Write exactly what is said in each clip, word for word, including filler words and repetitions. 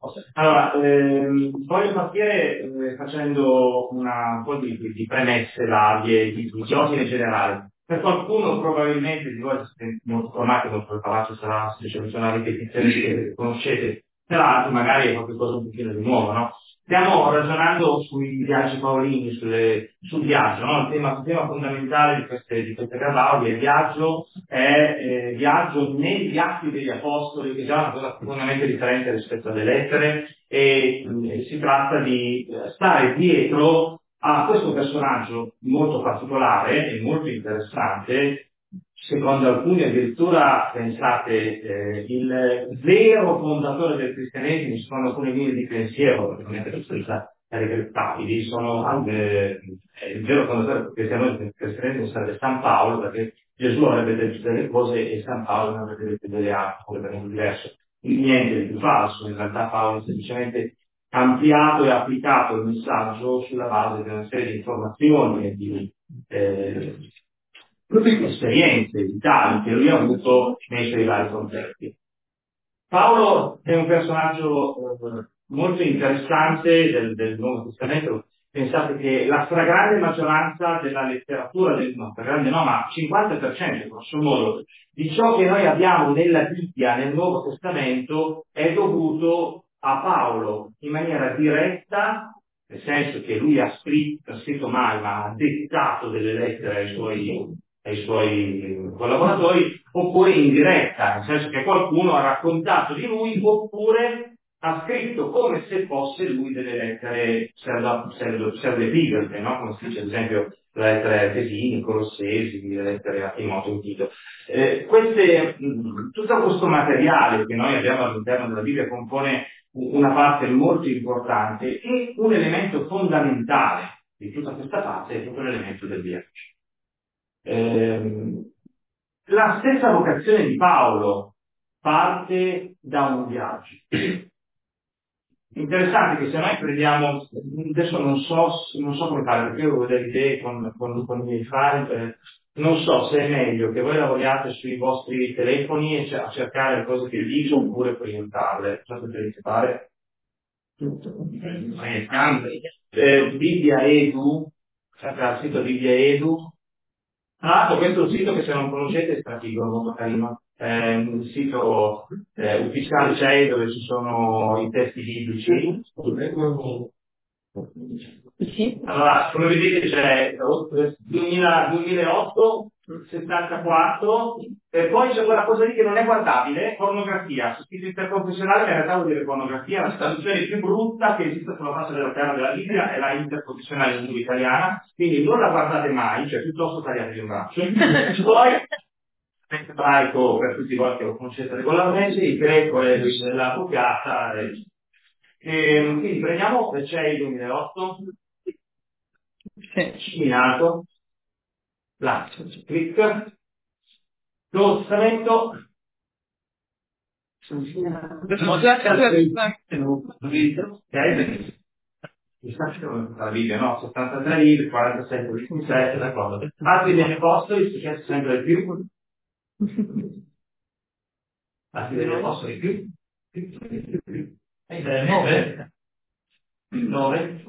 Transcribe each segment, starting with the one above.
Allora, ehm, voglio partire eh, facendo una, un po' di, di premesse varie, di, di ordine generale. Per qualcuno probabilmente di voi siete molto formati, molto preparati, sarà semplicemente una ripetizione che conoscete, per altri magari è qualcosa un pochino di nuovo, no? Stiamo ragionando sui viaggi paolini, sulle, sul viaggio, no? Il tema, il tema fondamentale di queste, di queste Gabaudi è il viaggio, è eh, viaggio negli atti degli apostoli, che già è una cosa profondamente differente rispetto alle lettere, e eh, si tratta di eh, stare dietro a questo personaggio molto particolare e molto interessante. Secondo alcuni addirittura, pensate, eh, il vero fondatore del cristianesimo, secondo alcune linee di pensiero, ovviamente abbastanza regrettabili, sono eh, il vero fondatore del cristianesimo, del cristianesimo sarebbe San Paolo, perché Gesù avrebbe detto delle cose e San Paolo ne avrebbe detto delle altre, completamente diverse. Niente di più falso, in realtà Paolo ha semplicemente ampliato e applicato il messaggio sulla base di una serie di informazioni e di eh, proprio di esperienze vitali che lui ha avuto nei suoi vari contesti. Paolo è un personaggio eh, molto interessante del, del Nuovo Testamento. Pensate che la stragrande maggioranza della letteratura, del, no, stragrande no, ma cinquanta per cento, grosso modo, di ciò che noi abbiamo nella Bibbia, nel Nuovo Testamento, è dovuto a Paolo in maniera diretta, nel senso che lui ha scritto, ha scritto mai, ma ha dettato delle lettere ai suoi, ai suoi collaboratori, oppure in diretta, nel senso che qualcuno ha raccontato di lui, oppure ha scritto come se fosse lui delle lettere pseudepigrafe, no? Come si dice ad esempio le lettere a Efesini, Colossesi, le lettere a Timoteo in Tito. Eh, queste, mh, tutto questo materiale che noi abbiamo all'interno della Bibbia compone una parte molto importante e un elemento fondamentale di tutta questa parte è proprio l'elemento del viaggio. Eh, la stessa vocazione di Paolo parte da un viaggio. Interessante che se noi prendiamo, adesso non so, non so come fare, perché io avevo delle idee con, con, con i miei file, eh, non so se è meglio che voi lavoriate sui vostri telefoni e a cercare le cose che vi dico oppure proiettarle. Cosa preferite fare? Eh, Bibbia Edu, sempre al sito Bibbia Edu. Tra l'altro questo è un sito che se non conoscete è strafigo, molto carino. È un sito eh, ufficiale C E I dove ci sono i testi biblici. Sì. Allora, come vedete c'è duemila, duemilaotto, settantaquattro, e poi c'è quella cosa lì che non è guardabile, pornografia. Su scritto interconfessionale, ma in realtà vuol dire pornografia, la traduzione più brutta che esiste sulla faccia della terra della Bibbia è la interconfessionale in lingua italiana, quindi non la guardate mai, cioè piuttosto tagliatevi un braccio. Poi ebraico per tutti voi che lo conoscete regolarmente, il greco è la Vulgata. E, e, quindi prendiamo c'è il duemilaotto, Sì. in alto, là, clic, Nuovo Testamento, la Bibbia, no? settantatré libri, quarantasette ventisette, d'accordo. Altri degli apostoli, si chiede sempre di più. Altri degli apostoli più. nove. nove.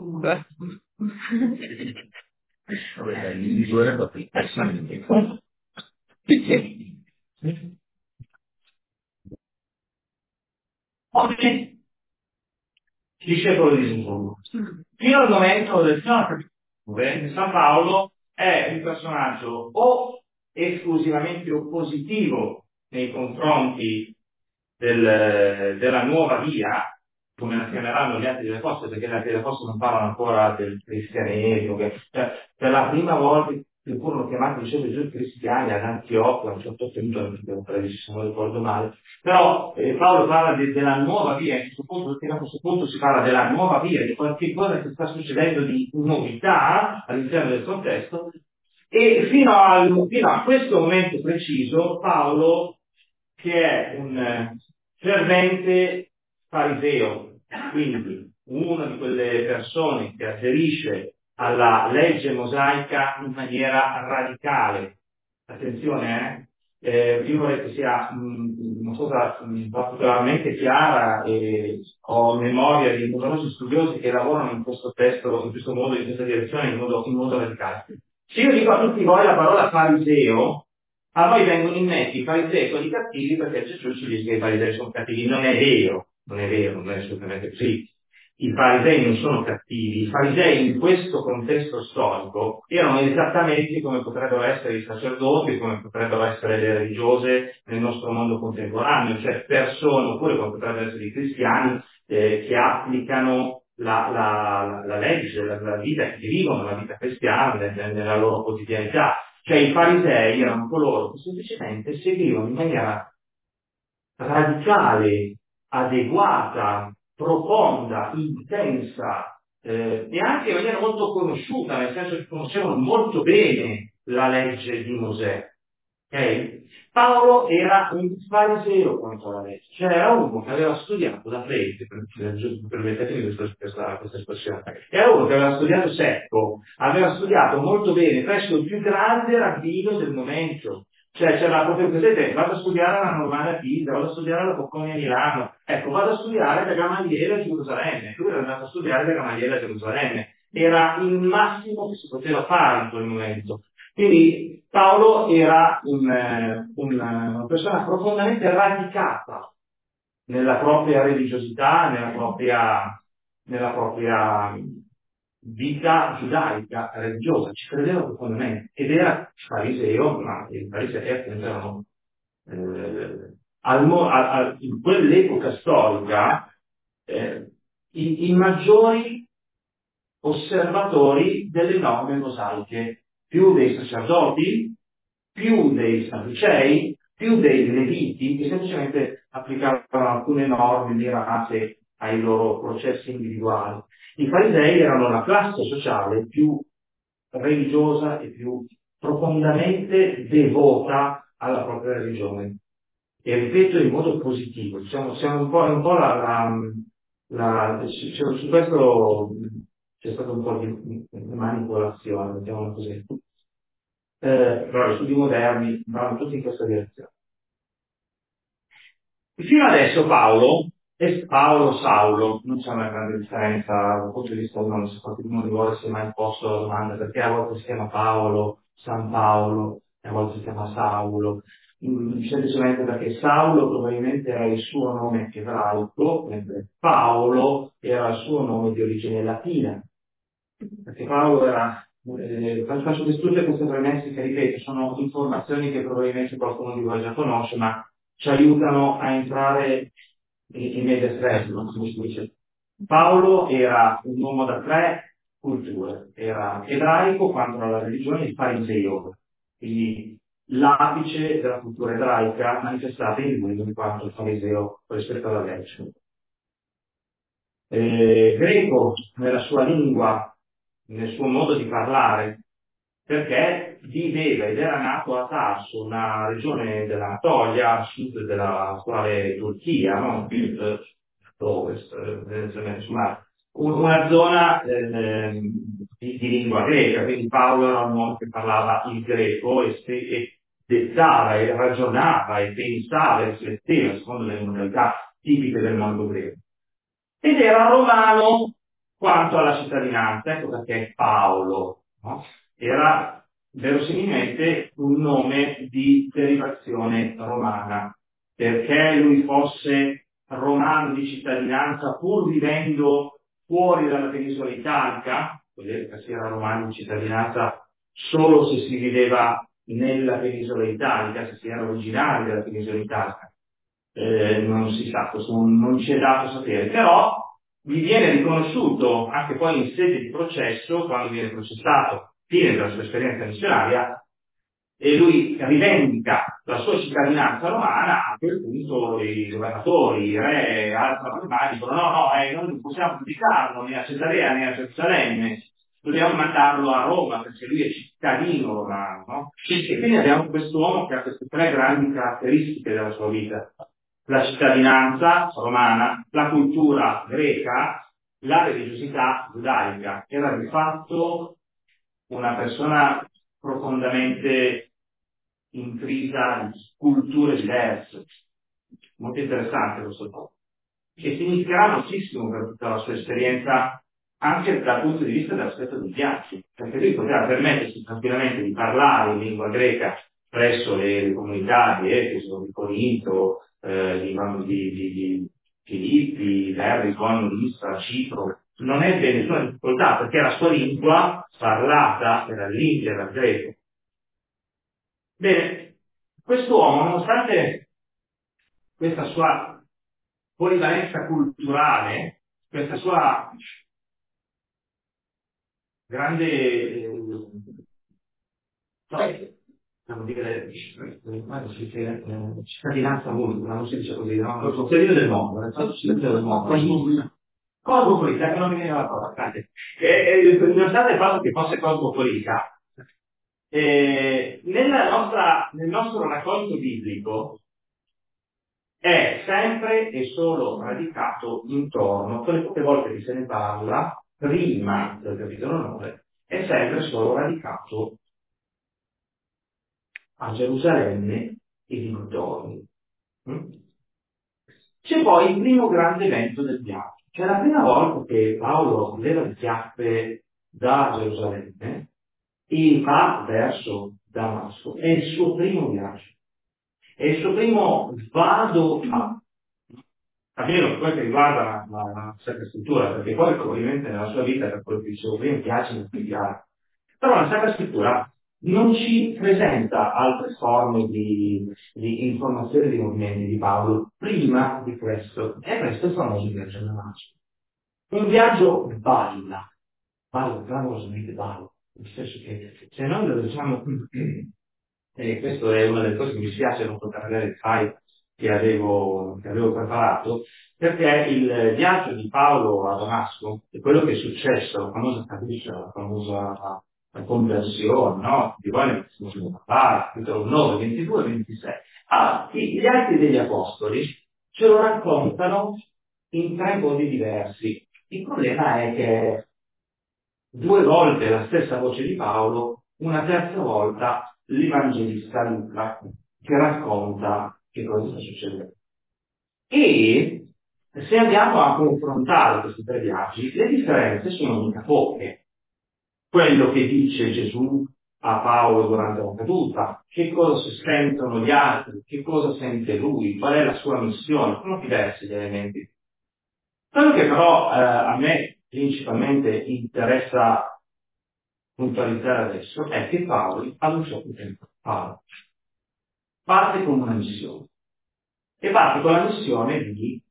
Oggi discepolo di Gesù. Fino al momento del San Paolo è un personaggio o esclusivamente oppositivo nei confronti del, della nuova via, come la chiameranno gli altri delle apostoli, perché gli altri delle apostoli non parlano ancora del cristianesimo, che, cioè, per la prima volta che furono chiamati discepoli Gesù cristiani ad Antiochia, a un certo punto, non credo se non ricordo male, però eh, Paolo parla de, della nuova via, a questo punto, a questo punto si parla della nuova via, di qualche cosa che sta succedendo di novità all'interno del contesto, e fino, al, fino a questo momento preciso Paolo, che è un eh, fervente fariseo, quindi una di quelle persone che aderisce alla legge mosaica in maniera radicale. Attenzione, eh? Eh, io vorrei che sia mh, una cosa mh, particolarmente chiara, e ho memoria di numerosi studiosi che lavorano in questo testo, in questo modo, in questa direzione, in modo, in modo radicale. Se io dico a tutti voi la parola fariseo, a voi vengono in mente i farisei quelli cattivi, perché Gesù ci dice che i farisei sono cattivi. Non è vero, non è vero, non è assolutamente così. I farisei non sono cattivi, i farisei in questo contesto storico erano esattamente come potrebbero essere i sacerdoti, come potrebbero essere le religiose nel nostro mondo contemporaneo, cioè persone, oppure come potrebbero essere i cristiani, eh, che applicano la, la, la legge, la, la vita, che vivono la vita cristiana nella, nella loro quotidianità. Cioè i farisei erano coloro che semplicemente seguivano in maniera radicale, adeguata, profonda, intensa, eh, e anche in maniera molto conosciuta, nel senso che conoscevano molto bene la legge di Mosè. Okay? Paolo era un fariseo contro la legge, cioè era uno che aveva studiato da freddo, permettetemi questa, questa, questa espressione, era uno che aveva studiato secco, aveva studiato molto bene presso il più grande rabbino del momento. Cioè c'era proprio, vedete, vado a studiare alla Normale a Pisa, vado a studiare alla Bocconi a Milano, ecco, vado a studiare da Gamaliele a Gerusalemme, lui era andato a studiare da Gamaliele a Gerusalemme, era il massimo che si poteva fare in quel momento. Quindi Paolo era un, eh, un, una persona profondamente radicata nella propria religiosità, nella propria, nella propria vita giudaica, religiosa, ci credeva profondamente, ed era fariseo, ma i farisei appunto erano eh, al, mo- a- a- in quell'epoca storica eh, i, i maggiori osservatori delle norme mosaiche, più dei sacerdoti, più dei sadducei, più dei leviti, che semplicemente applicavano alcune norme mirate ai loro processi individuali. I farisei erano la classe sociale più religiosa e più profondamente devota alla propria religione. E ripeto in modo positivo, diciamo, siamo un po', un po' la, la, la, su su questo c'è stato un po' di manipolazione, mettiamola così. Eh, però gli studi moderni vanno tutti in questa direzione. Fino adesso Paolo, e Paolo Saulo, non c'è una grande differenza dal punto di vista umano, se qualcuno di voi si è mai posto la domanda, perché a volte si chiama Paolo, San Paolo, e a volte si chiama Saulo, mm, semplicemente perché Saulo probabilmente era il suo nome ebraico, mentre Paolo era il suo nome di origine latina, perché Paolo era, eh, faccio distruggere queste premesse che ripeto, sono informazioni che probabilmente qualcuno di voi già conosce, ma ci aiutano a entrare in, in media res, come si dice. Paolo era un uomo da tre culture, era ebraico quanto alla religione e fariseo, quindi l'apice della cultura ebraica manifestata in lui in quanto fariseo rispetto alla legge. Eh, greco nella sua lingua, nel suo modo di parlare, perché viveva ed era nato a Tarso, una regione dell'Anatolia, a sud della attuale Turchia, no? Sud, ovest, eh, insomma, una zona eh, di, di lingua greca, quindi Paolo era un uomo che parlava il greco e, se, e dettava e ragionava e pensava e rifletteva secondo le modalità tipiche del mondo greco. Ed era romano quanto alla cittadinanza, ecco perché Paolo, no? Era verosimilmente un nome di derivazione romana, perché lui fosse romano di cittadinanza pur vivendo fuori dalla penisola italica, che si era romano di cittadinanza solo se si viveva nella penisola italica, se si era originari della penisola italica. Eh, non si sa, questo non, non ci è dato sapere, però gli viene riconosciuto anche poi in sede di processo, quando viene processato, fine della sua esperienza missionaria, e lui rivendica la sua cittadinanza romana. A quel punto i governatori, i re, alzano le mani, dicono no, no, eh, noi non possiamo giudicarlo né a Cesarea né a Gerusalemme, dobbiamo mandarlo a Roma perché lui è cittadino romano, no? E quindi abbiamo quest'uomo che ha queste tre grandi caratteristiche della sua vita: la cittadinanza romana, la cultura greca, la religiosità giudaica. Era di fatto una persona profondamente intrisa di culture diverse. Molto interessante questo punto. Che significherà moltissimo per tutta la sua esperienza anche dal punto di vista dell'aspetto dei viaggi, perché lui poteva permettersi tranquillamente di parlare in lingua greca presso le, le comunità di Efeso, di Corinto, eh, di, di, di, di Filippi, Derricon, Lystra, Cipro. Non ebbe nessuna difficoltà perché la sua lingua parlata era l'India, era il greco. Bene, quest'uomo, nonostante questa sua polivalenza culturale, questa sua grande eh, no, possiamo dire eh, cittadinanza multipla, non si dice così, no? Lo cittadino del mondo, nel senso cittadino del mondo. Cosmopolita, che non mi viene la parola, grazie. E, e, nonostante il fatto che fosse cosmopolita, eh, nella nostra, nel nostro racconto biblico è sempre e solo radicato intorno, quelle poche volte che se ne parla, prima del capitolo nove, è sempre solo radicato a Gerusalemme e dintorni. Mm? C'è poi il primo grande evento del viaggio, cioè la prima volta che Paolo leva le chiappe da Gerusalemme e va verso Damasco, è il suo primo viaggio, è il suo primo vado a, almeno per quel che riguarda la, la, la Sacra Scrittura, perché poi probabilmente nella sua vita, per quello che dicevo prima, piace non più piace. Però la Sacra Scrittura non ci presenta altre forme di, di informazione dei movimenti di Paolo prima di questo, e questo è il famoso viaggio a Damasco. Un viaggio balla, balla, clamorosamente balla, nel senso che se noi lo diciamo, e questo è una delle cose che mi spiace non poter avere il file che avevo, che avevo preparato, perché il viaggio di Paolo a Damasco è quello che è successo, la famosa caduta, la famosa la conversione, no? Di voi ne possiamo parlare, capitolo nove, ventidue e ventisei. Ah, gli atti degli apostoli ce lo raccontano in tre modi diversi. Il problema è che due volte la stessa voce di Paolo, una terza volta l'Evangelista Luca, che racconta che cosa sta succedendo. E se andiamo a confrontare questi tre viaggi, le differenze sono mica poche. Quello che dice Gesù a Paolo durante la caduta, che cosa si sentono gli altri, che cosa sente lui, qual è la sua missione, sono diversi gli elementi. Quello che però eh, a me principalmente interessa puntualizzare adesso è che Paolo ad un certo tempo Paolo parte con una missione e parte con la missione di,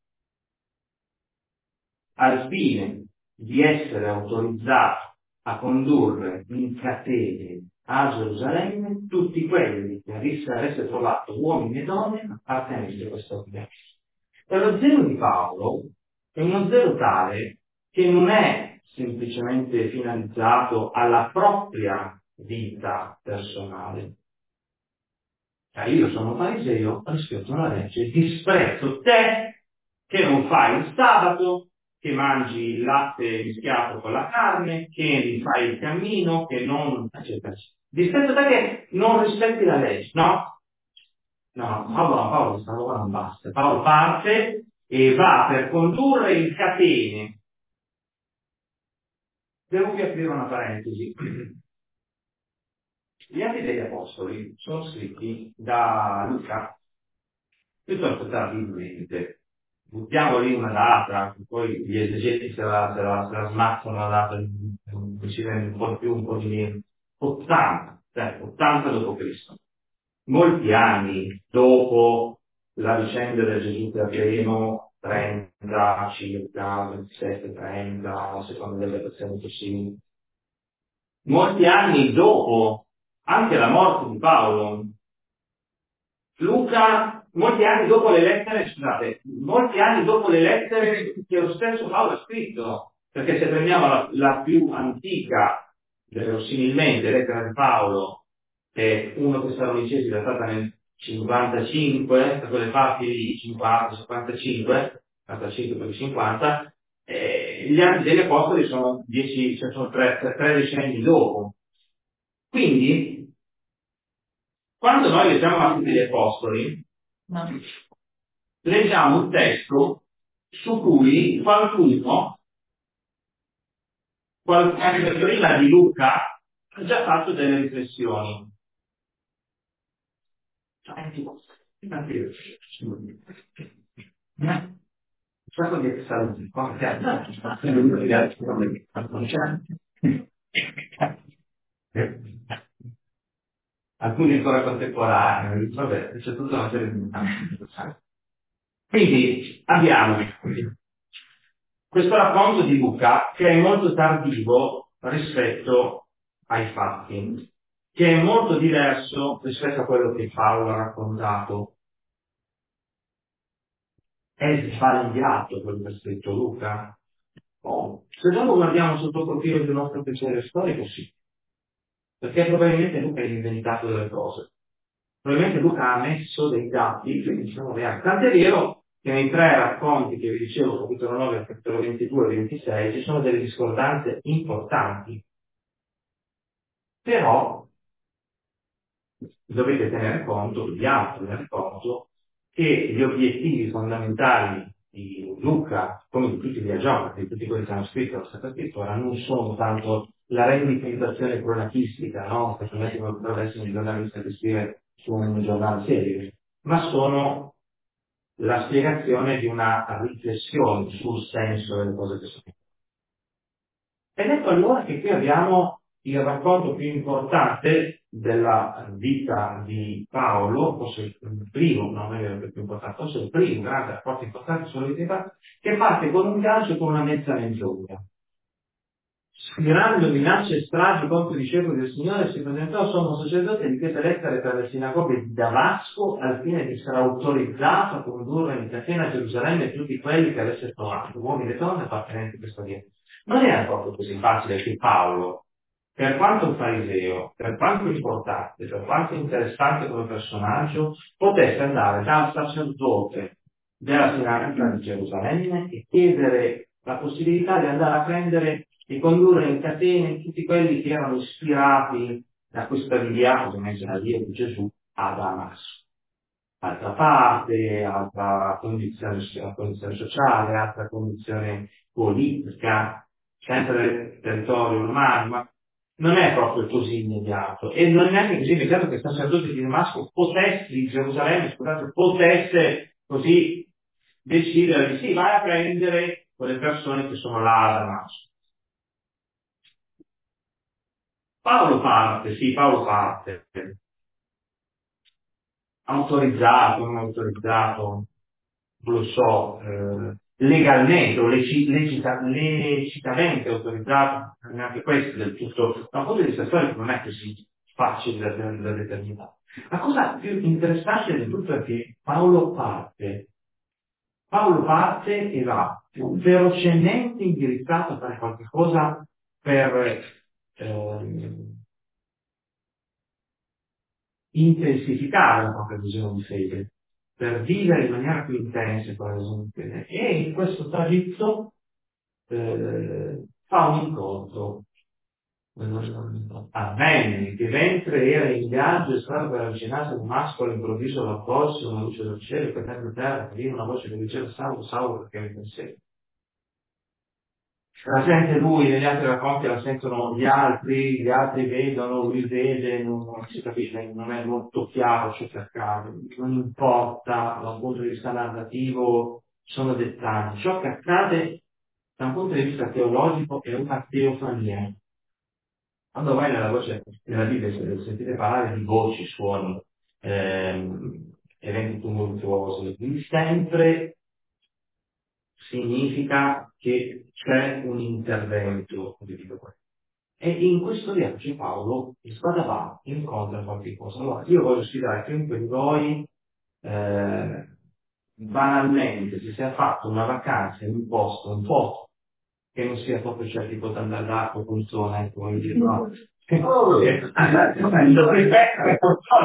al fine di essere autorizzato a condurre in catene a Gerusalemme tutti quelli che avesse trovato uomini e donne appartenenti a questo viaggio. E lo zelo di Paolo è uno zelo tale che non è semplicemente finalizzato alla propria vita personale. Cioè io sono fariseo, rispetto alla legge, disprezzo te che non fai il sabato, che mangi il latte mischiato con la carne, che fai il cammino, che non... eccetera. Disprezzo te che non rispetti la legge, no? No, Paolo, Paolo questa roba non basta. Paolo parte e va per condurre in catene. Devo qui aprire una parentesi. Gli Atti degli Apostoli sono scritti da Luca piuttosto tardivemente. Buttiamo lì una data, poi gli esegeti se la, se la, se la smazzano la data, ci rende un po' di più, un po' di meno. ottanta, cioè ottanta dopo Cristo. Molti anni dopo la vicenda del Gesù Terreno, trenta, circa, ventisette, trenta, a seconda delle versioni possibili. Molti anni dopo anche la morte di Paolo, Luca, molti anni dopo le lettere, scusate, molti anni dopo le lettere che lo stesso Paolo ha scritto, perché se prendiamo la, la più antica, verosimilmente, lettera di Paolo, che è uno Tessalonicesi datata nel cinquantacinque, da quelle parti lì, cinquanta, cinquantacinque, cinquantacinque per cinquanta, eh, gli Atti degli Apostoli sono dieci, cioè sono tre, tre decenni dopo. Quindi Quando noi leggiamo Atti degli Apostoli, leggiamo un testo su cui qualcuno, qualche prima di Luca, ha già fatto delle riflessioni. Sacco di saluti, alcuni ancora contemporanei, vabbè, c'è tutta una serie di interessanti. Quindi abbiamo questo racconto di Luca che è molto tardivo rispetto ai fatti, che è molto diverso rispetto a quello che Paolo ha raccontato. È sbagliato quello che ha scritto Luca? Oh, se noi lo guardiamo sotto il profilo del nostro pensiero storico, sì, perché probabilmente Luca ha inventato delle cose. Probabilmente Luca ha messo dei dati che non sono reali. Tant'è vero che nei tre racconti che vi dicevo, capitolo nove, capitolo ventidue e ventisei, ci sono delle discordanze importanti. Però dovete tenere conto, dobbiamo tenere conto, che gli obiettivi fondamentali di Luca, come di tutti gli aggiornati, di tutti quelli che hanno scritto la Sacra Scrittura, non sono tanto la rendicontazione cronatistica, no? Specialmente come potrebbe essere un giornalista che scrive su un giornale serio, ma sono la spiegazione di una riflessione sul senso delle cose che sono. Ed ecco allora che qui abbiamo il racconto più importante della vita di Paolo, forse il primo, non è vero che è più importante, forse il primo grande rapporto importante sulla vita, che parte con un calcio e con una mezza menzogna. Sfidando minacce e stragi contro i discepoli del Signore, si presentò sommo sacerdote di chiese lettere per le sinagoghe di Damasco al fine di essere autorizzato a condurre in catena a Gerusalemme tutti quelli che avesse trovato, uomini e donne appartenenti a questa via. Non era proprio così facile che Paolo, per quanto fariseo, per quanto importante, per quanto interessante come personaggio, potesse andare dal sacerdote della sinagoga di Gerusalemme e chiedere la possibilità di andare a prendere e condurre in catene tutti quelli che erano ispirati da questa via, ovviamente la via di Gesù, a Damasco. Altra parte, altra condizione, condizione sociale, altra condizione politica, sempre nel territorio romano, ma non è proprio così immediato. E non è neanche così immediato che il sacerdote di Damasco potesse, di Gerusalemme, scusate, potesse così decidere di sì, vai a prendere quelle persone che sono là a Damasco. Paolo parte, sì, Paolo parte, autorizzato, non autorizzato, non lo so, eh, legalmente o leci, lecita, lecitamente autorizzato, anche questo del tutto, da un punto di vista storico non è così facile da, da determinare. La cosa più interessante del tutto è che Paolo parte, Paolo parte e va velocemente indirizzato a fare qualche cosa per eh, intensificare la propria visione di fede, per vivere in maniera più intensa quella visione di fede. E in questo tragitto eh, fa un incontro. Avvenne che mentre era in viaggio e stava per avvicinarsi ad un masco, all'improvviso lo accolse una luce del cielo, che per terra, che una voce che diceva Saulo, Saulo, perché mi pensieri. La sente lui, negli altri racconti la sentono gli altri, gli altri vedono, lui vede, non, non si capisce, non è molto chiaro ciò che accade, non importa da un punto di vista narrativo, sono dettagli. Ciò che accade da un punto di vista teologico è una teofania. Quando vai nella voce nella Bibbia sentite parlare di voci, suoni, ehm, eventi tumultuosi, sempre significa che c'è un intervento di Dio. E in questo viaggio Paolo spada avanti, incontra qualche cosa. Allora, io voglio sfidare chiunque di voi, eh, banalmente, se si è fatto una vacanza in un posto, un po' che non sia proprio cioè tipo da andare all'acqua con zona, come dire, no? Che cosa è?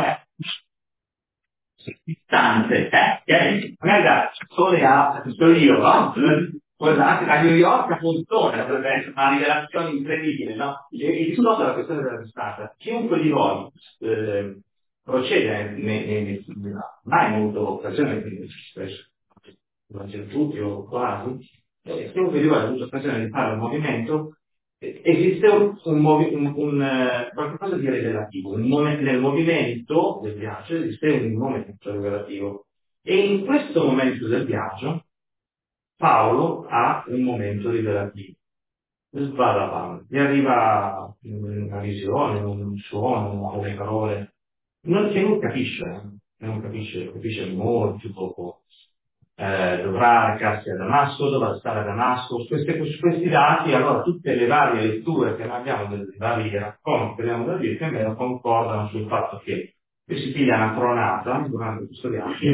Distante, eh? Okay? Magari da sole a Torino, no? Guardate, a New York a Montone potrebbe essere una rivelazione incredibile, no? Il discorso è la questione della distanza. Chiunque di voi, eh, procede nei, mai molto occasionalmente spesso, non tutti o quasi, e chiunque di voi ha avuto occasione di fare un movimento, eh, esiste un, un, movi- un, un, eh, qualcosa di rivelativo. Un momen- nel movimento del viaggio esiste un momento rivelativo. E in questo momento del viaggio Paolo ha un momento rivelativo. Sbada, gli arriva una visione, un suono, delle parole, non, che non capisce, eh, che non capisce, capisce molto poco. Eh, dovrà recarsi a Damasco, dovrà stare a Damasco, su, queste, su questi dati, allora tutte le varie letture che noi abbiamo, dei vari racconti che abbiamo da dire, più o meno concordano sul fatto che lui si piglia una tronata durante questo viaggio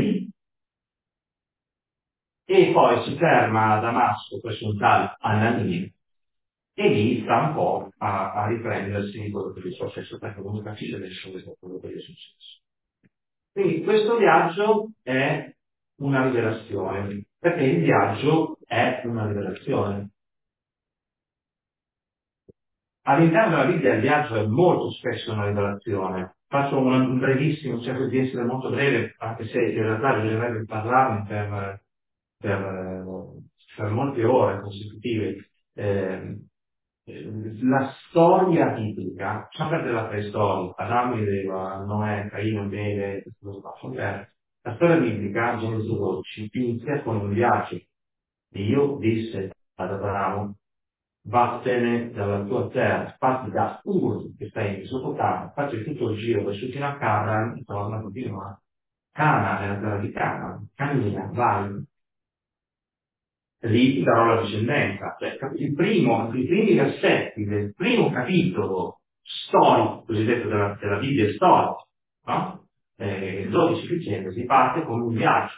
e poi si ferma a Damasco presso un tale Anania e lì sta un po' a, a riprendersi quello che gli è successo, perché non capisce nessuno quello che gli è successo. Quindi questo viaggio è una rivelazione, perché il viaggio è una rivelazione. All'interno della Bibbia il viaggio è molto spesso una rivelazione. Faccio un, un brevissimo, cerco di essere molto breve, anche se in realtà bisognerebbe parlarne per, per, per molte ore consecutive. Eh, la storia biblica, sapete la preistoria, Adamo ed Eva, Noè, Caino, Abele, questo qua, ok? La storia biblica, Genesi dodici, inizia con un viaggio. Dio disse ad Abramo, vattene dalla tua terra, parti da Ur, che stai in Mesopotamia, facci tutto il giro, vai su fino a Canaan e torna a continuare. Canaan è la terra di Canaan, cammina, vai, lì ti darò la discendenza. Cioè, il primo, i primi versetti del primo capitolo storico, cosiddetto della, della Bibbia storica, no? Eh, dodici di Genesi, parte con un viaggio.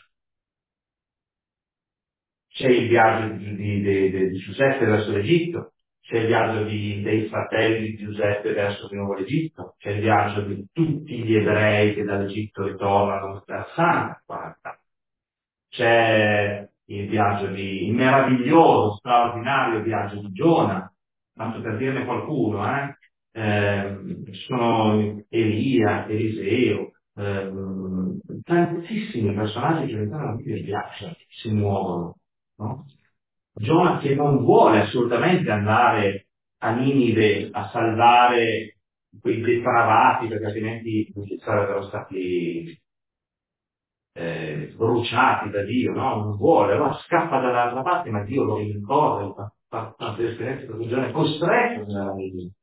C'è il viaggio di, di, di, di Giuseppe verso l'Egitto, c'è il viaggio di, dei fratelli di Giuseppe verso di nuovo l'Egitto, c'è il viaggio di tutti gli ebrei che dall'Egitto ritornano per Santa quaranta. C'è il viaggio di, il meraviglioso, straordinario viaggio di Giona, tanto per dirne qualcuno, eh? Eh, ci sono Elia, Eliseo, ehm, tantissimi personaggi che all'interno della Bibbia viaggiano, si muovono, no? Giona che non vuole assolutamente andare a Ninive a salvare quei depravati, perché altrimenti sarebbero stati eh, bruciati da Dio, no? Non vuole, allora scappa dall'altra parte, ma Dio lo rincorre, fa, fa tante esperienze per Giona, è costretto nella Ninive.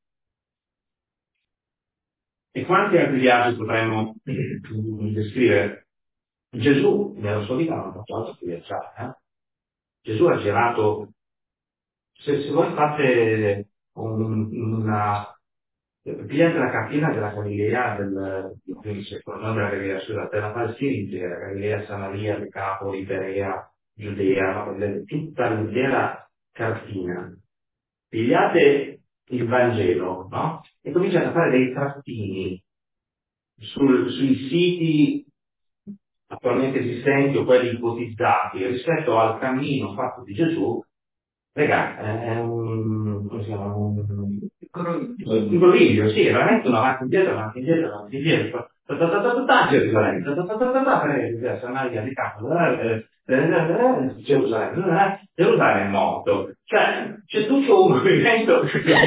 E quanti altri viaggi potremmo eh, descrivere? Gesù nella sua vita non ha fatto altro che viaggiare. Eh? Gesù ha girato, se, se voi fate un, una, pigliate la cartina della Galilea del primo secolo, non della Galilea, scusate, della Palestina intera, Galilea, Samaria, Decapoli, Berea, Giudea, no? Tutta l'intera cartina. Pigliate il Vangelo, no? E cominciate a fare dei trattini sul- sui siti attualmente esistenti o quelli ipotizzati rispetto al cammino fatto di Gesù, ragazzi, è un, come si chiama, un, un groviglio, sì, è veramente un avanti e indietro, avanti e indietro, avanti e indietro. Ta ta ta ta ta ta, Gerusalemme, ta ta ta ta ta ta, per Samaria di capo, eh, eh, eh, Gerusalemme, eh, Gerusalemme è morto. Cioè, c'è tutto un movimento.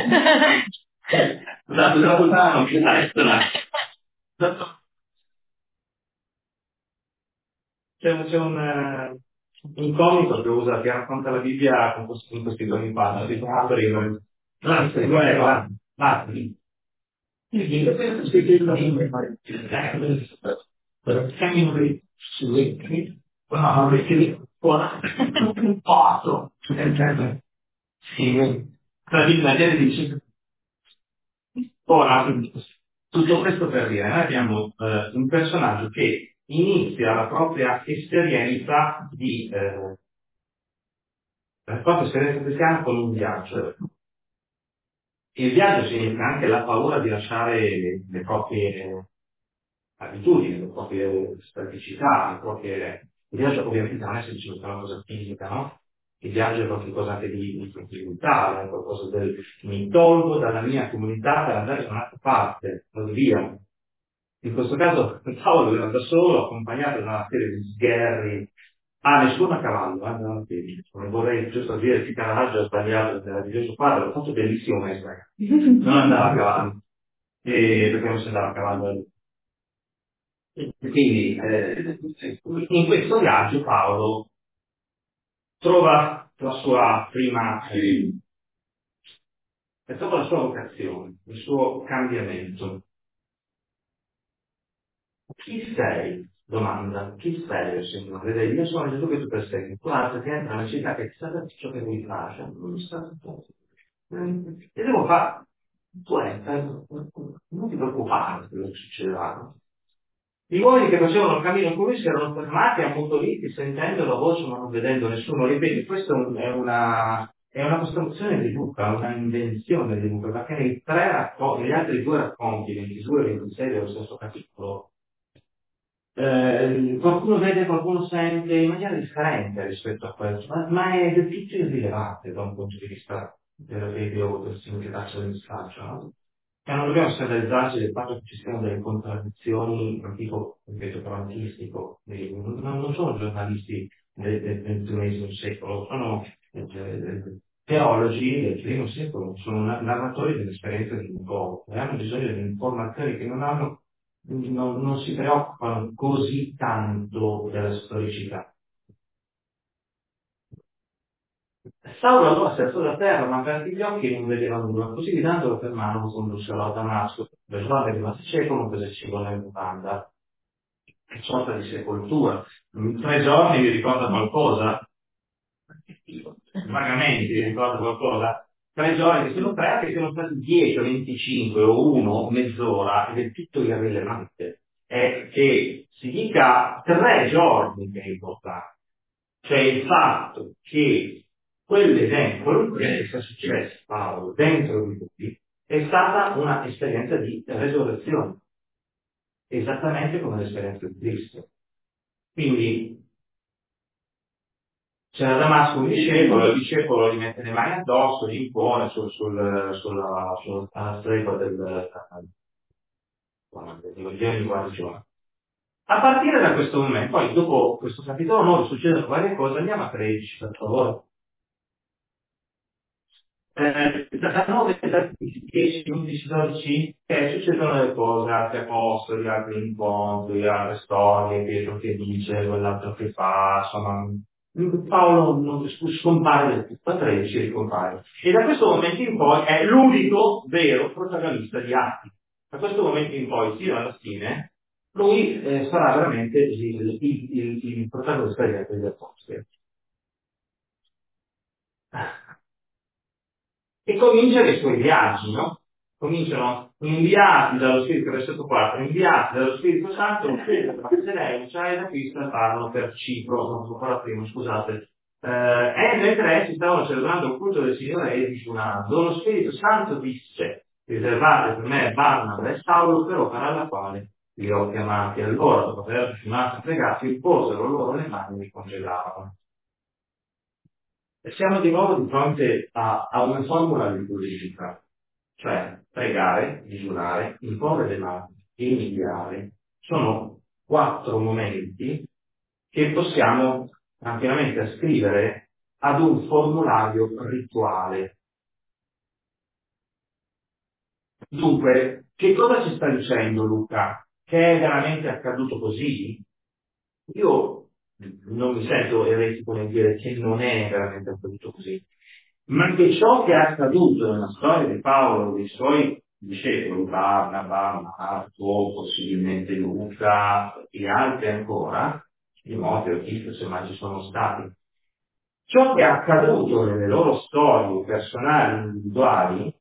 Da lontano, che c'è un, c'è un, eh, un comico che usa, che racconta la Bibbia con questi, con questi doni qua, si fa aprire. Grazie, guarda, va. Un posto. Sì. La Bibbia dice, ora, tutto questo per dire, noi abbiamo eh, un personaggio che inizia la propria esperienza di eh, la propria esperienza cristiana con un viaggio. Il viaggio significa anche la paura di lasciare le, le proprie abitudini, le proprie praticità, le proprie... Il viaggio ovviamente non è semplicemente una cosa fisica, no? Il viaggio è qualcosa anche di, di mentale, è qualcosa del mi tolgo dalla mia comunità per andare da un'altra parte, vado via. In questo caso Paolo era da solo, accompagnato da una serie di sgherri. Ah, nessuno a cavallo, eh, non a piedi. Non vorrei giusto dire che Caravaggio ha sbagliato nella di Gesù Padre, l'ho fatto bellissimo maestro. Non andava a cavallo, e perché non si andava a cavallo. E quindi eh, in questo viaggio Paolo trova la sua prima, eh, trova la sua vocazione, il suo cambiamento. Chi sei? Domanda. Chi sei, o Signore? Vedi, io sono Gesù che tu persegui. Tu alzati, entra nella città che ti sa da ciò che vuoi fare. Cioè, non sta e devo fare. Tu entra, non ti preoccupare di quello che succederà. Gli uomini che facevano il cammino con lui si erano fermati, ammutoliti, sentendo la voce ma non vedendo nessuno. Ripeto, questa è una, è una costruzione di Luca, una invenzione di Luca, perché nei tre racconti, negli altri due racconti, ventidue e ventisei dello stesso capitolo, eh, qualcuno vede, qualcuno sente in maniera differente rispetto a questo, ma, ma è del tutto irrilevante da un punto di vista del radio, del significato del messaggio, no? E non dobbiamo scandalizzarci del fatto che ci siano delle contraddizioni, non dico, ripeto, quantistico, non, non sono giornalisti del, del ventunesimo secolo, sono eh, eh, teologi del primo secolo, sono narratori dell'esperienza di un popolo, e hanno bisogno di informazioni che non hanno non, non si preoccupano così tanto della storicità. Saulo allora si alzò da terra, ma aperti gli occhi e non vedeva nulla, così guidandolo per mano lo condussero a Damasco. Per Giovanni rimase cieco, non prese cibo nella mutanda. Che sorta di sepoltura. In tre giorni vi ricorda qualcosa? Vagamente vi ricorda qualcosa? Tre giorni, che sono tre, che sono stati dieci o venticinque o uno, mezz'ora, ed è tutto irrilevante. È che si dica tre giorni che è importante. Cioè il fatto che quell'evento, quello che è successo a Paolo dentro di lui, è stata una esperienza di resurrezione, esattamente come l'esperienza di Cristo. Quindi c'era a Damasco un discepolo, il discepolo gli mette le mani addosso, gli impone sul, sul, sulla, sulla stregua del, del Vangelo di guarigione. A partire da questo momento, poi dopo questo capitolo nove succedono varie cose, andiamo a tredici per favore. Eh, da nove, da dieci, undici, dodici, eh, succedono delle cose, altri apostoli, altri incontri, altre storie, Pietro che dice, quell'altro che fa, insomma, Paolo non scompare del tutto, a tredici ricompare. E da questo momento in poi è l'unico vero protagonista di Atti. Da questo momento in poi, fino alla fine, lui eh, sarà veramente il, il, il, il protagonista degli apostoli. E cominciano i suoi viaggi, no? Cominciano inviati dallo Spirito, versetto quattro, inviati dallo Spirito Santo, se lei, cioè da qui parlano per Cipro, non so ancora prima, scusate. Eh, e mentre essi stavano celebrando il culto del Signore e digiunando, lo Spirito Santo disse, riservate per me Barnaba e Saulo per opera alla quale li ho chiamati. Allora, dopo aver digiunato e pregato, imposero loro le mani e li congelavano. E siamo di nuovo di fronte a, a una formula liturgica, cioè pregare, digiunare, imporre le mani e iniziare. Sono quattro momenti che possiamo tranquillamente ascrivere ad un formulario rituale. Dunque, che cosa ci sta dicendo Luca? Che è veramente accaduto così? Io non mi sento eretico nel dire che non è veramente accaduto così, ma che ciò che è accaduto nella storia di Paolo, dei suoi discepoli, Barnaba, Marco, possibilmente Luca e altri ancora, Timoteo, Tito, se mai ci sono stati, ciò che è accaduto nelle loro storie personali, individuali,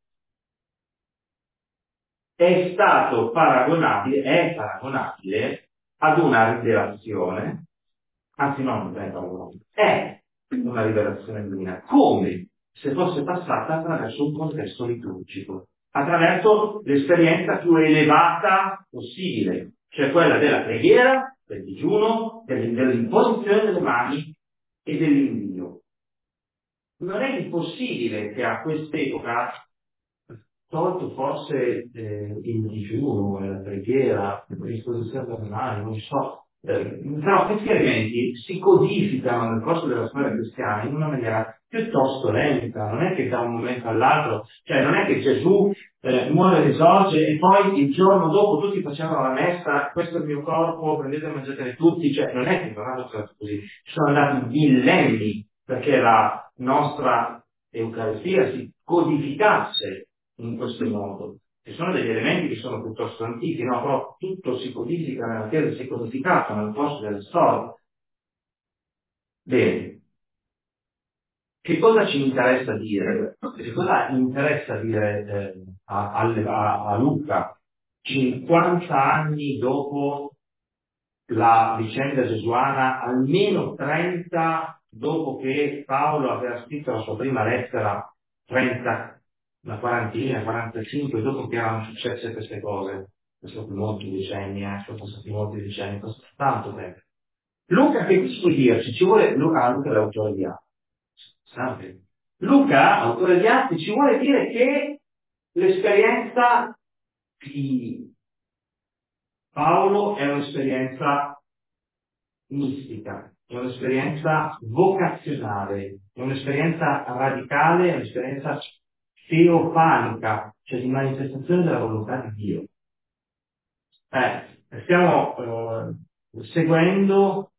è stato paragonabile, è paragonabile ad una rivelazione, anzi no, non è paragonabile, è una rivelazione divina, come se fosse passata attraverso un contesto liturgico, attraverso l'esperienza più elevata possibile, cioè quella della preghiera, del digiuno, dell'imposizione delle mani e dell'invio. Non è impossibile che a quest'epoca tolto forse eh, il digiuno e la preghiera, la predisposizione personale, non so, eh, però questi elementi si codificano nel corso della storia cristiana in una maniera piuttosto lenta, non è che da un momento all'altro, cioè non è che Gesù eh, muore, risorge e poi il giorno dopo tutti facevano la messa, questo è il mio corpo, prendete e mangiatene tutti, cioè non è che non hanno fatto così, ci sono andati millenni perché la nostra Eucaristia si codificasse in questo modo. Ci sono degli elementi che sono piuttosto antichi, no? Però tutto si codifica nella Chiesa, si è codificato nel corso della storia. Bene, che cosa ci interessa dire? Che cosa interessa dire eh, a, a, a Luca cinquanta anni dopo la vicenda gesuana, almeno trenta dopo che Paolo aveva scritto la sua prima lettera, trenta, una quarantina, quarantacinque, dopo che erano successe queste cose? Sono stati molti decenni, eh, sono passati molti decenni, è passato tanto tempo. Luca, che cosa vuol dirci? Ci vuole, Luca, ah, Luca è l'autore di Atti. Sempre. Luca, autore di Atti, ci vuole dire che l'esperienza di Paolo è un'esperienza mistica, è un'esperienza vocazionale, è un'esperienza radicale, è un'esperienza teofanica, cioè di manifestazione della volontà di Dio. Eh, stiamo eh, seguendo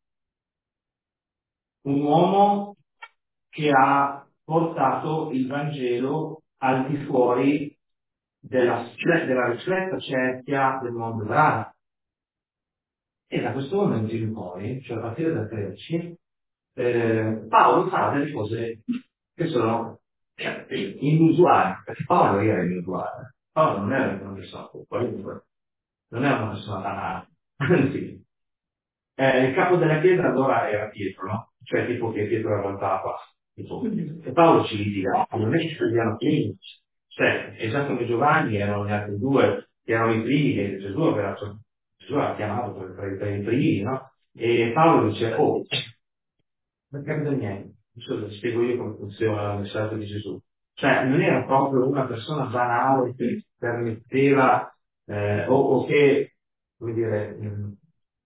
un uomo che ha portato il Vangelo al di fuori della, della ristretta cerchia del mondo ebraico. E da questo momento in poi, cioè a partire da tredici, eh, Paolo fa delle cose che sono eh, inusuali, perché Paolo era inusuale. Paolo non era una persona qualunque, non era una persona banale, anzi, eh, il capo della chiesa allora era Pietro, no? Cioè tipo che Pietro era il Papa. Tipo. E Paolo ci litiga, non è che studiano quindici. Cioè, è già come Giovanni erano gli altri due, che erano i primi che Gesù aveva, Gesù aveva chiamato per, per, per i primi, no? E Paolo dice, oh, non capita niente. Adesso vi spiego io come funziona il messaggio di Gesù. Cioè, non era proprio una persona banale che permetteva, eh, o, o che, come dire, mh,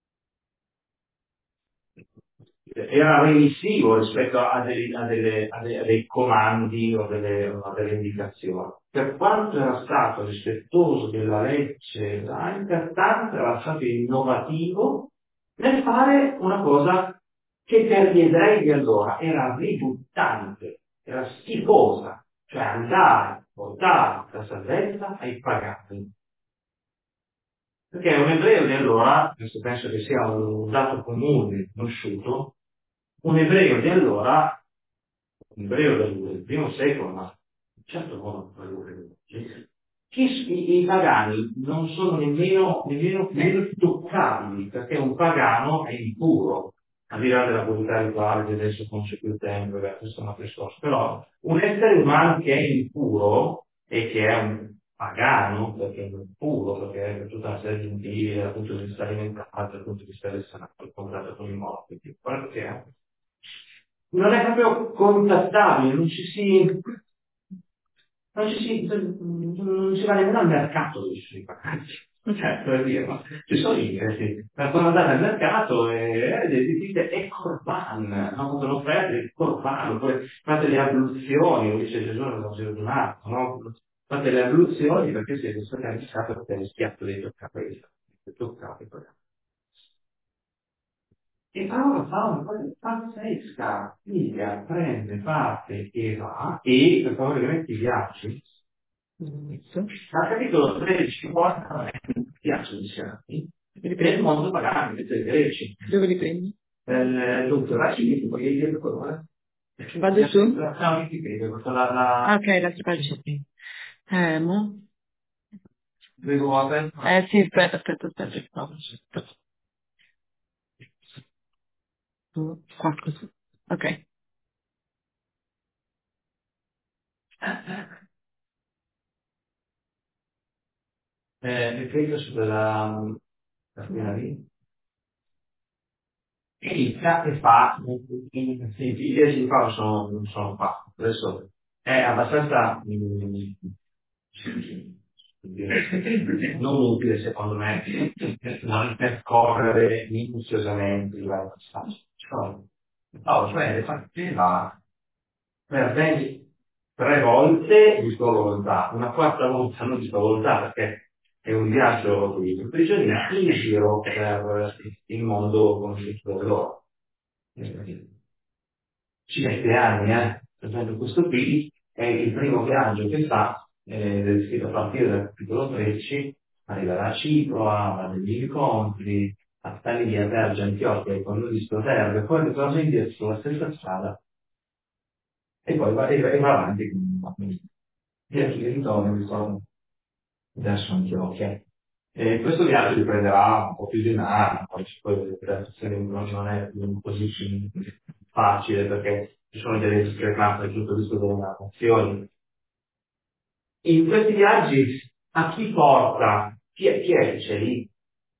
era remissivo rispetto a, dei, a, delle, a, dei, a dei comandi o delle, o delle indicazioni. Per quanto era stato rispettoso della legge ebraica, tanto era stato innovativo nel fare una cosa che per gli ebrei di allora era ributtante, era schifosa, cioè andare a portare la salvezza ai pagani. Perché un ebreo di allora, questo penso che sia un dato comune, conosciuto, un ebreo di allora, un ebreo del, del primo secolo, ma in certo modo quello che i, i pagani non sono nemmeno, nemmeno, nemmeno toccabili, perché un pagano è impuro, al di là della qualità rituale che adesso non c'è più tempo, beh, questo è un altro discorso, però un essere umano che è impuro e che è un pagano, perché è impuro, perché è per tutta una serie di motivi dal punto di vista alimentare, dal punto di vista del sangue, il contatto con i morti, quello che è, non è proprio contattabile, non ci si, non ci si, non si va nemmeno al mercato dove ci sono i pacchi. Cioè, per dire, ma ci sono i ingressi, per quando andate al mercato e eh, dite è Corban, no? Quando lo fate è Corban, poi fate le abluzioni, lo dice Gesù nel Vangelo di Marco, no? Fate le abluzioni perché siete stati avvisati perché il schiaffo dei toccapelli, toccate poi. E Paolo fa una cosa pazzesca, figa, prende, parte e va, e per favore che metti i viaggi, al capitolo tredici porta il viaggio di Serafini nel mondo pagano, dei greci. Dove li prendi? Eh, dunque, la Cina, poi io dico quello, eh. Vado su? No, in Wikipedia, questa la, la... Ah, ok, l'altra pagina. Eh, mo? Due vuote. Eh sì, aspetta, aspetta, aspetta. No, aspetta. Tu, qua così. Ok. Eh, ripeto su quella cartina lì. Inizia e fa, i dieci di Paolo sono, sono qua. Adesso è abbastanza, mh, non utile secondo me percorrere minuziosamente i vari passaggi. Paolo prende parte va per ben tre volte di sua volontà, una quarta volta non di sua volontà perché è un viaggio di prigionia in giro per il mondo conosciuto loro. Ci mette anni, eh? Per esempio questo qui è il primo viaggio che fa, eh, descritto a partire dal capitolo tredici, arriverà a Cipro, a degli incontri, a Stania, Pergia, Antiochia, con lui di Stoterbe, poi ritorna indietro sulla stessa strada e poi va, e va, e va avanti con viaggio di ritorno, ritorno verso Antiochia. E questo viaggio gli prenderà un po' più di un anno, poi poi la situazione non è così facile perché ci sono delle discrepanze sul punto di vista delle narrazioni. In questi viaggi a chi porta? Chi è, chi è che c'è lì?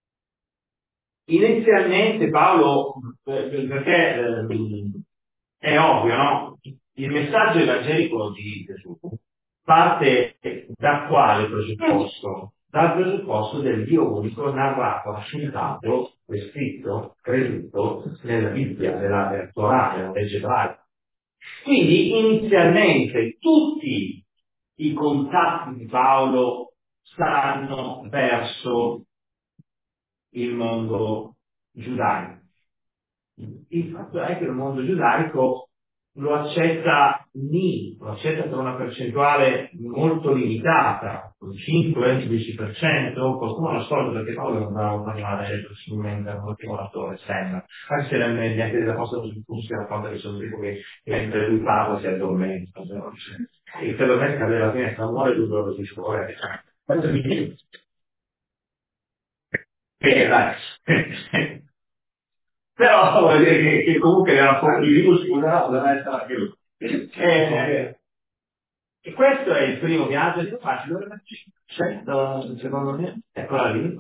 Inizialmente Paolo, eh, perché eh, è ovvio, no? Il messaggio evangelico di Gesù parte da quale presupposto? Dal presupposto del Dio unico narrato, raccontato, descritto, creduto nella Bibbia, nella Torah, nella legge ebraica. Quindi inizialmente tutti i contatti di Paolo saranno verso il mondo giudaico. Il fatto è che il mondo giudaico lo accetta lì, lo accetta per una percentuale molto limitata, cinque dieci per cento, qualcuno lo scorda perché Paolo non va a parlare possibilmente un motivatore, sembra, anche se neanche della cosa così si racconta che sono tipo che mentre lui parla si addormenta, e se lo mette alla finestra muore lui lo si scuola, questo mi dice, però vuol dire che, che comunque era un po' di virus, scusa, doveva essere anche lui. E, e questo è il primo viaggio che faccio, dove c'è, secondo me, eccola lì,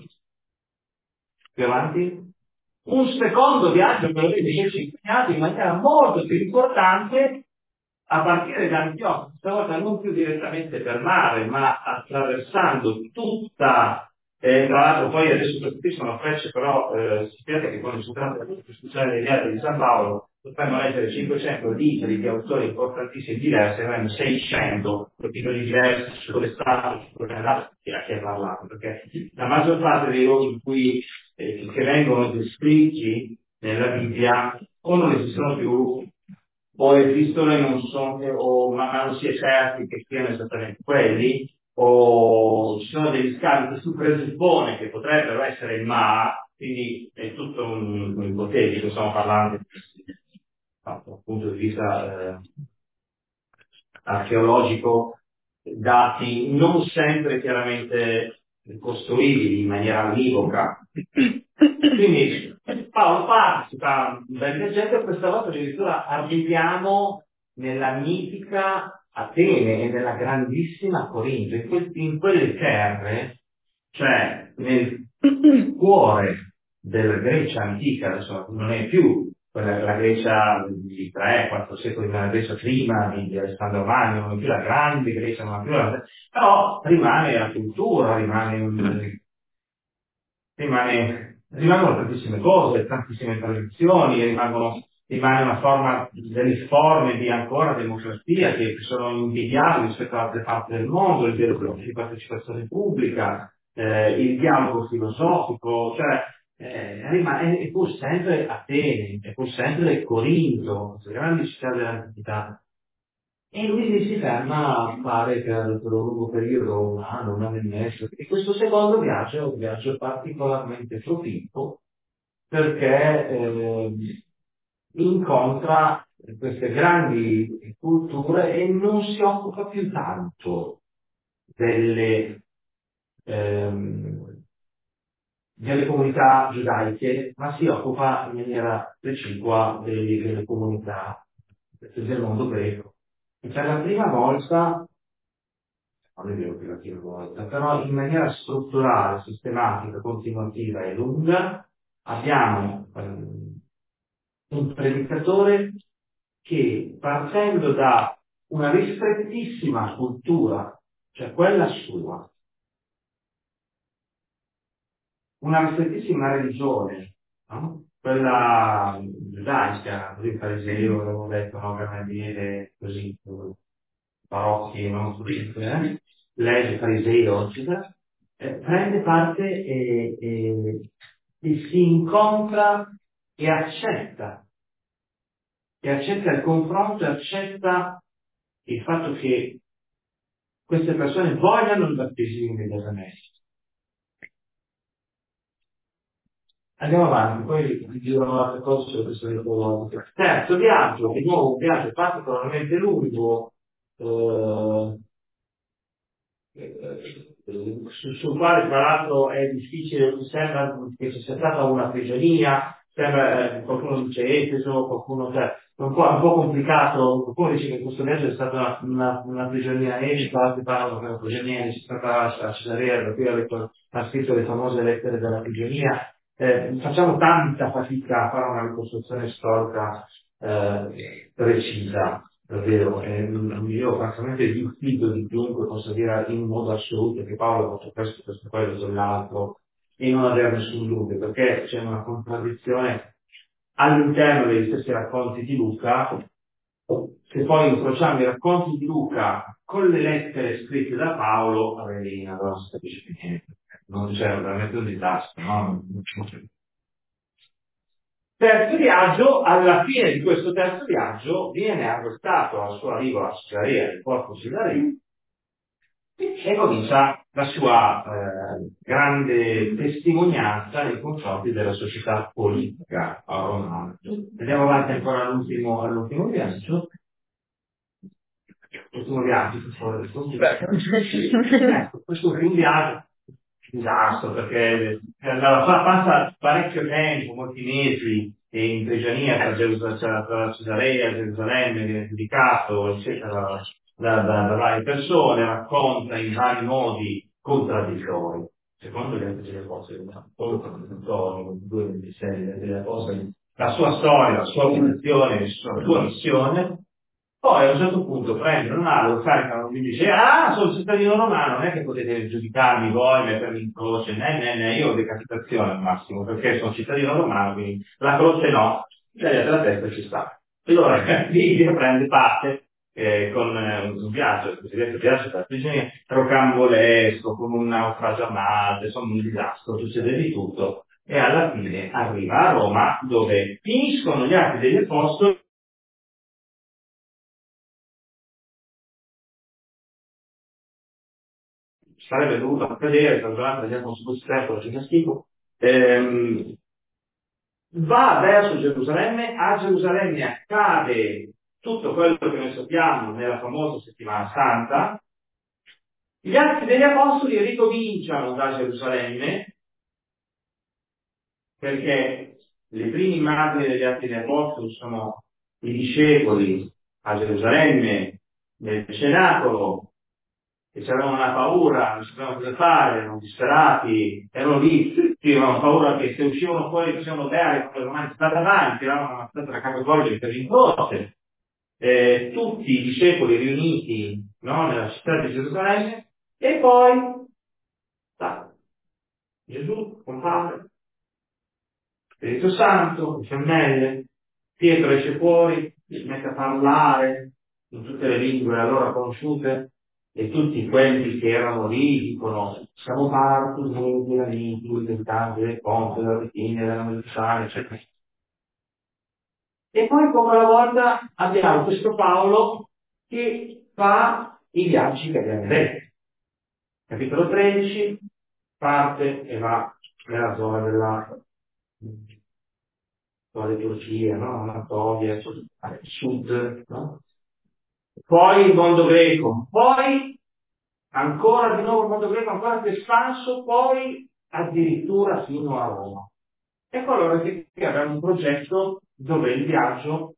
più avanti. Un secondo viaggio che lo vede invece impegnato in maniera molto più importante a partire da Antiochia, stavolta non più direttamente per mare, ma attraversando tutta, eh, tra l'altro poi adesso questi sono frecce, però eh, sappiate che quando si tratta di discussione dei viaggi di San Paolo potremmo leggere cinquecento libri di autori importantissimi diversi, avremo seicento titoli diversi su dove è stato, su dove è andato, chi ha parlato, perché la maggior parte dei luoghi in cui eh, che vengono descritti nella Bibbia o non esistono più o esistono e non sono, o ma non si è certi che siano esattamente quelli, o ci sono degli scavi che si presuppone che potrebbero essere ma, quindi è tutto un, un ipotetico, stiamo parlando dal punto di vista eh, archeologico, dati non sempre chiaramente costruibili in maniera univoca. Quindi Paolo partecipa dal viaggetto e questa volta addirittura arriviamo nella mitica Atene e nella grandissima Corinto, in, que- in quelle terre, cioè nel cuore della Grecia antica, adesso non è più quella, la Grecia di tre quattro secoli, ma la Grecia prima di, di Alessandro Magno, non è più la grande Grecia, non è più la, però rimane la cultura, rimane un, rimane, rimangono tantissime cose, tantissime tradizioni, rimangono, rimane una forma delle forme di ancora democrazia che sono invidiabili rispetto ad altre parti del mondo, il dialogo di partecipazione pubblica, eh, il dialogo filosofico, cioè eh, rimane, è pur sempre Atene, è pur sempre Corinto, queste grandi città dell'antichità. E lui si ferma a fare per, per un lungo periodo, un anno, un anno e mezzo. E questo secondo viaggio è un viaggio particolarmente proficuo perché eh, incontra queste grandi culture e non si occupa più tanto delle, ehm, delle comunità giudaiche, ma si occupa in maniera precipua delle, delle comunità del mondo greco. E per la prima volta non è vero che la prima volta, però in maniera strutturale, sistematica, continuativa e lunga, abbiamo ehm, un predicatore che partendo da una ristrettissima cultura cioè quella sua, una ristrettissima religione, no? Quella giudaica, così il fariseo, avevo detto, no, gamaliele, così, parocchi, no? Così, eh? Legge fariseo, eccetera, eh, prende parte e, e, e si incontra e accetta, e accetta il confronto e accetta il fatto che queste persone vogliano il battesimo immediatamente. Andiamo avanti, poi vi dirò altre cose su questo metodologico. Terzo viaggio, di nuovo un viaggio particolarmente lungo, eh, eh, su- sul quale tra l'altro è difficile, sembra che ci sia stata una prigionia, sembra, eh, qualcuno dice Efeso, qualcuno, cioè, è un po', un po' complicato, qualcuno dice che questo viaggio è stata una, una, una prigionia a Efeso, altri parlano che una prigionia è stata a Cesarea, da cui ha, letto- ha scritto le famose lettere della prigionia. Eh, facciamo tanta fatica a fare una ricostruzione storica eh, precisa, davvero. Eh, io francamente diffido di chiunque possa dire in modo assoluto che Paolo ha fatto questo, questo, quello, quell'altro, e non avere nessun dubbio, perché c'è una contraddizione all'interno degli stessi racconti di Luca. Se poi incrociamo i racconti di Luca con le lettere scritte da Paolo, avrei allora non si capisce più niente. Non c'è veramente un disastro, no? Terzo viaggio, alla fine di questo terzo viaggio viene arrestato al suo arrivo a Cesarea, il porto Cesarea, e comincia la sua eh, grande testimonianza nei confronti della società politica romana. Andiamo avanti ancora all'ultimo, all'ultimo viaggio. L'ultimo viaggio, per favore, ecco, questo è un viaggio disastro, perché andava, passa parecchio tempo, molti mesi in prigionia tra, Gerus- tra Cesarea e Gerusalemme, viene giudicato, eccetera, da, da, da varie persone, racconta in vari modi contraddittori. Secondo gli altri delle cose, contraddittori, due delle cose, la sua storia, la sua posizione, la sua missione. Poi a un certo punto prendono male, lo caricano e dice: ah, sono cittadino romano, non è che potete giudicarmi voi, mettermi in croce, né, né, né, io ho decapitazione al massimo, perché sono cittadino romano, quindi la croce no, tagliate la testa e ci sta. E allora lì prende parte eh, con eh, un viaggio, il cosiddetto viaggio della prigionia, rocambolesco, con un naufragio a mare, insomma un disastro, succede di tutto, e alla fine arriva a Roma, dove finiscono gli atti degli apostoli. Sarebbe dovuto accadere, tra l'altro vediamo su questo tempo, c'è schifo, ehm, va verso Gerusalemme, a Gerusalemme accade tutto quello che noi sappiamo nella famosa settimana santa, gli atti degli apostoli ricominciano da Gerusalemme, perché le prime immagini degli atti degli apostoli sono i discepoli a Gerusalemme, nel cenacolo, che avevano una paura, non sapevano cosa fare, erano disperati, erano lì, tutti avevano paura che se uscivano fuori facevano beare, come ormai state avanti, tiravano una mazzata da capovolgere per rincorse. Eh, tutti i discepoli riuniti, no, nella città di Gerusalemme, e poi da, Gesù compare, Spirito Santo, le fiammelle, Pietro esce fuori, si mette a parlare in tutte le lingue allora conosciute, e tutti quelli che erano lì dicono: siamo parte degli amici, del canto, del ponte, della rettina, della medicina, eccetera. E poi, come alla volta, abbiamo questo Paolo che fa i viaggi che abbiamo detto. Capitolo tredici, parte e va nella zona della zona di Turchia, no? Anatolia, sud, no? Poi il mondo greco, poi ancora di nuovo il mondo greco, ancora più espanso, poi addirittura fino a Roma. Ecco allora che abbiamo un progetto dove il viaggio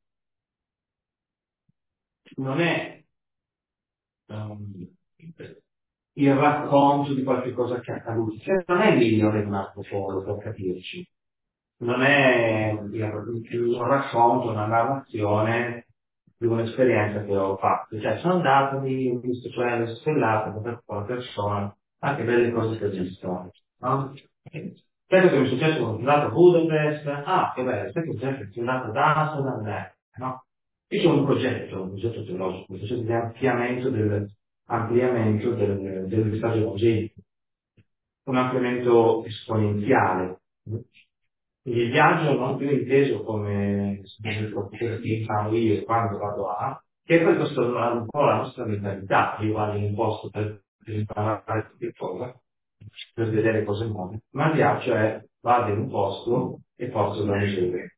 non è um, il racconto di qualche cosa che è accaduto, cioè non è l'Ilione di Marco Polo, per capirci, non è un racconto, una narrazione di un'esperienza che ho fatto. Cioè, sono andato, ho visto, cioè, le stellate per una persona, anche belle cose che esistono, no? Quello che mi è successo quando sono andato a Budapest, ah, che bello, sai che c'è, sono andato ad Amsterdam, beh, no? Io c'ho un progetto, un progetto teologico, un progetto di ampliamento del, ampliamento del, del messaggio evangelico, un ampliamento esponenziale. Quindi il viaggio non più inteso come che fanno io quando vado a, che poi questo è un po' la nostra mentalità, io vado in un posto per, per imparare qualche cosa, per vedere cose nuove, ma il viaggio è vado in un posto e porto da ricevere.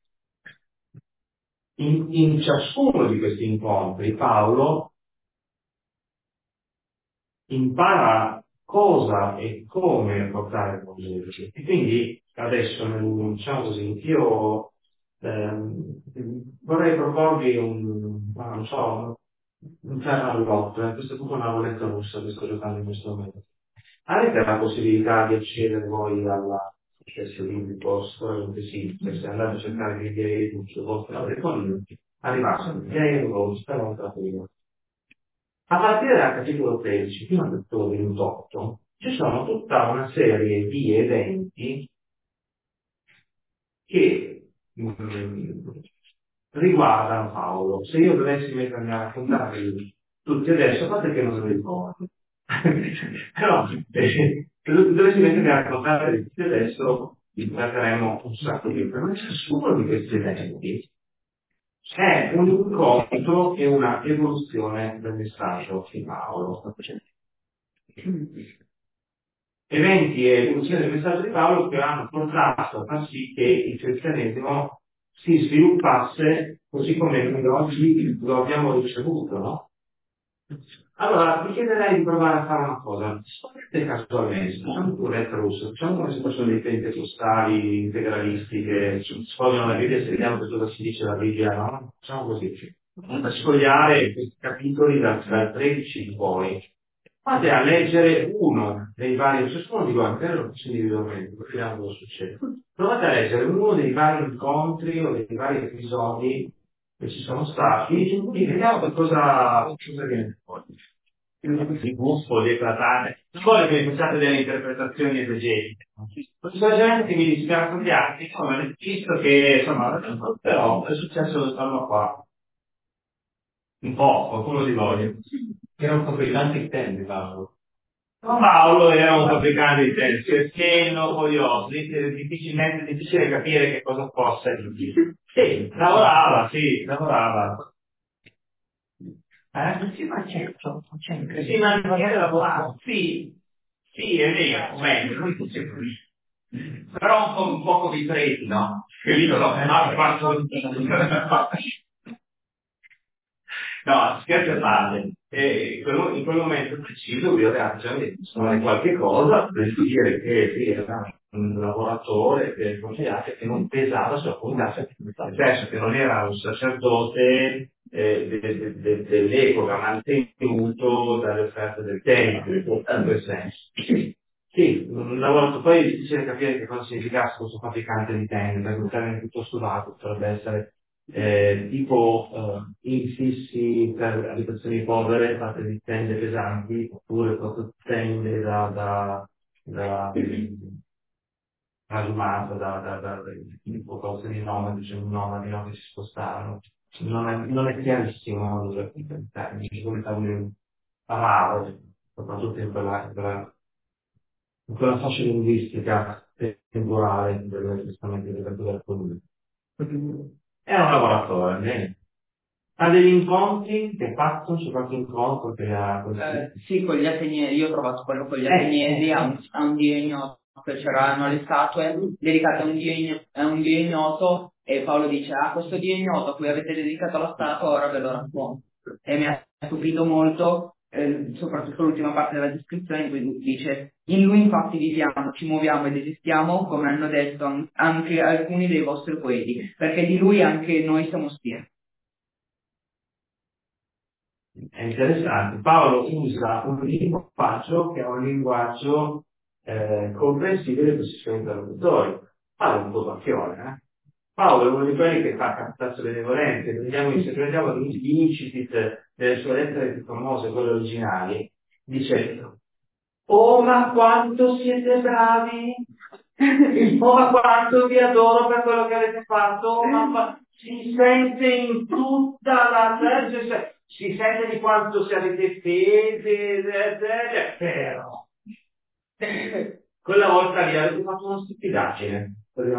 In, in ciascuno di questi incontri Paolo impara cosa e come portare il Vangelo. E quindi adesso, diciamo così, io ehm, vorrei proporvi un, ma non so, un ferrallotto, eh, questo è proprio una ruletta russa che sto giocando in questo momento. Avete la possibilità di accedere voi alla testo biblico, sicuramente sì, se andate a cercare di vedere tutto sul vostro telefonino, arrivate a euro, stavolta prima. A partire dal capitolo tredici fino al capitolo ventotto ci sono tutta una serie di eventi che mm, riguardano Paolo. Se io dovessi mettermi a raccontarli tutti adesso, a parte che non me li ricordo, però eh, se dovessi mettermi a raccontarli tutti adesso, vi perderemo un sacco di tempo. Ma ciascuno di questi eventi è un incontro e una evoluzione del messaggio di Paolo. Eventi e evoluzione del messaggio di Paolo che hanno portato a far sì che il cristianesimo si sviluppasse così come noi oggi lo abbiamo ricevuto, no? Allora, vi chiederei di provare a fare una cosa. Scoprite casualmente, facciamo un letto russo, facciamo come se fossero dei pentecostali integralisti che sfogliano la Bibbia e vediamo che cosa si dice la Bibbia, no? Facciamo così. Per sfogliare questi capitoli dal, dal tredici in poi. Fate a leggere uno dei vari, ciascuno di voi, magari lo faccio individualmente, perché vediamo cosa succede. Provate a leggere uno dei vari incontri o dei vari episodi che ci sono stati e vediamo che cosa, cosa viene fuori. Di buffo, di eclatante. Non voglio che mi facciate delle interpretazioni esegetiche. Questa gente che mi dice raccontarti, insomma, visto che, insomma, però è successo quest'anno qua. Un po', qualcuno di voi. Era un fabbricante di tende, Paolo. No, Paolo era un fabbricante di tende, cioè pieno, curioso, difficilmente difficile capire che cosa fosse. Sì, lavorava, sì, lavorava. Eh? Sì, ma certo, certo. Sì, ma non era lavorato. Sì, sì, è vero, meglio, non tutti così. Però un po' un poco di preti, no? Che lì non ho fatto. No, scherzo a parte. E quello- in quel momento preciso lui aveva già detto qualche cosa per dire che sì, era un lavoratore che consigliato che non pesava sulla comunità, nel senso che non era un sacerdote eh, de- de- de- dell'epoca mantenuto dalle offerte del tempio, in quel senso. Sì, un lavoratore, poi è difficile capire che cosa significasse questo fabbricante di tende, perché un termine piuttosto vago potrebbe essere eh, tipo eh, infissi per abitazioni povere, fatte di tende pesanti, oppure proprio tende da, da, da, trasumate, da, da, da, da, tipo cose di nomadi, cioè nomadi no, che si spostarono. Non è, non è chiarissimo il termine, come stavo parlare, soprattutto in quella, in quella, in quella fascia linguistica temporale del testamento della della comune. È un lavoratore, bene. Ha degli incontri che hai fatto su qualche incontro che ha così? Eh, sì, con gli ateniesi, io ho trovato quello con gli Eh, ateniesi eh, a eh. un, a un dio ignoto, che c'erano le statue dedicate a un dio, igno- a un dio ignoto e Paolo dice, ah, questo dio ignoto a cui avete dedicato la statua, ora ve lo racconto. E mi ha stupito molto, eh, soprattutto l'ultima parte della descrizione in cui dice, in lui infatti viviamo, ci muoviamo ed esistiamo, come hanno detto an- anche alcuni dei vostri poeti, perché di lui anche noi siamo spie. È interessante. Paolo usa un linguaggio che è un linguaggio eh, comprensibile per i suoi interlocutori. Fa un po' passione, eh? Paolo è uno di quelli che fa captazione benevolente. Prendiamo, se prendiamo gli incipit delle sue lettere più famose, quelle originali, dice: oh, ma quanto siete bravi! Oh, ma quanto vi adoro per quello che avete fatto! Oh, ma si sente in tutta la terra, si sente di quanto se avete fede, però quella volta lì avete fatto una stupidaggine,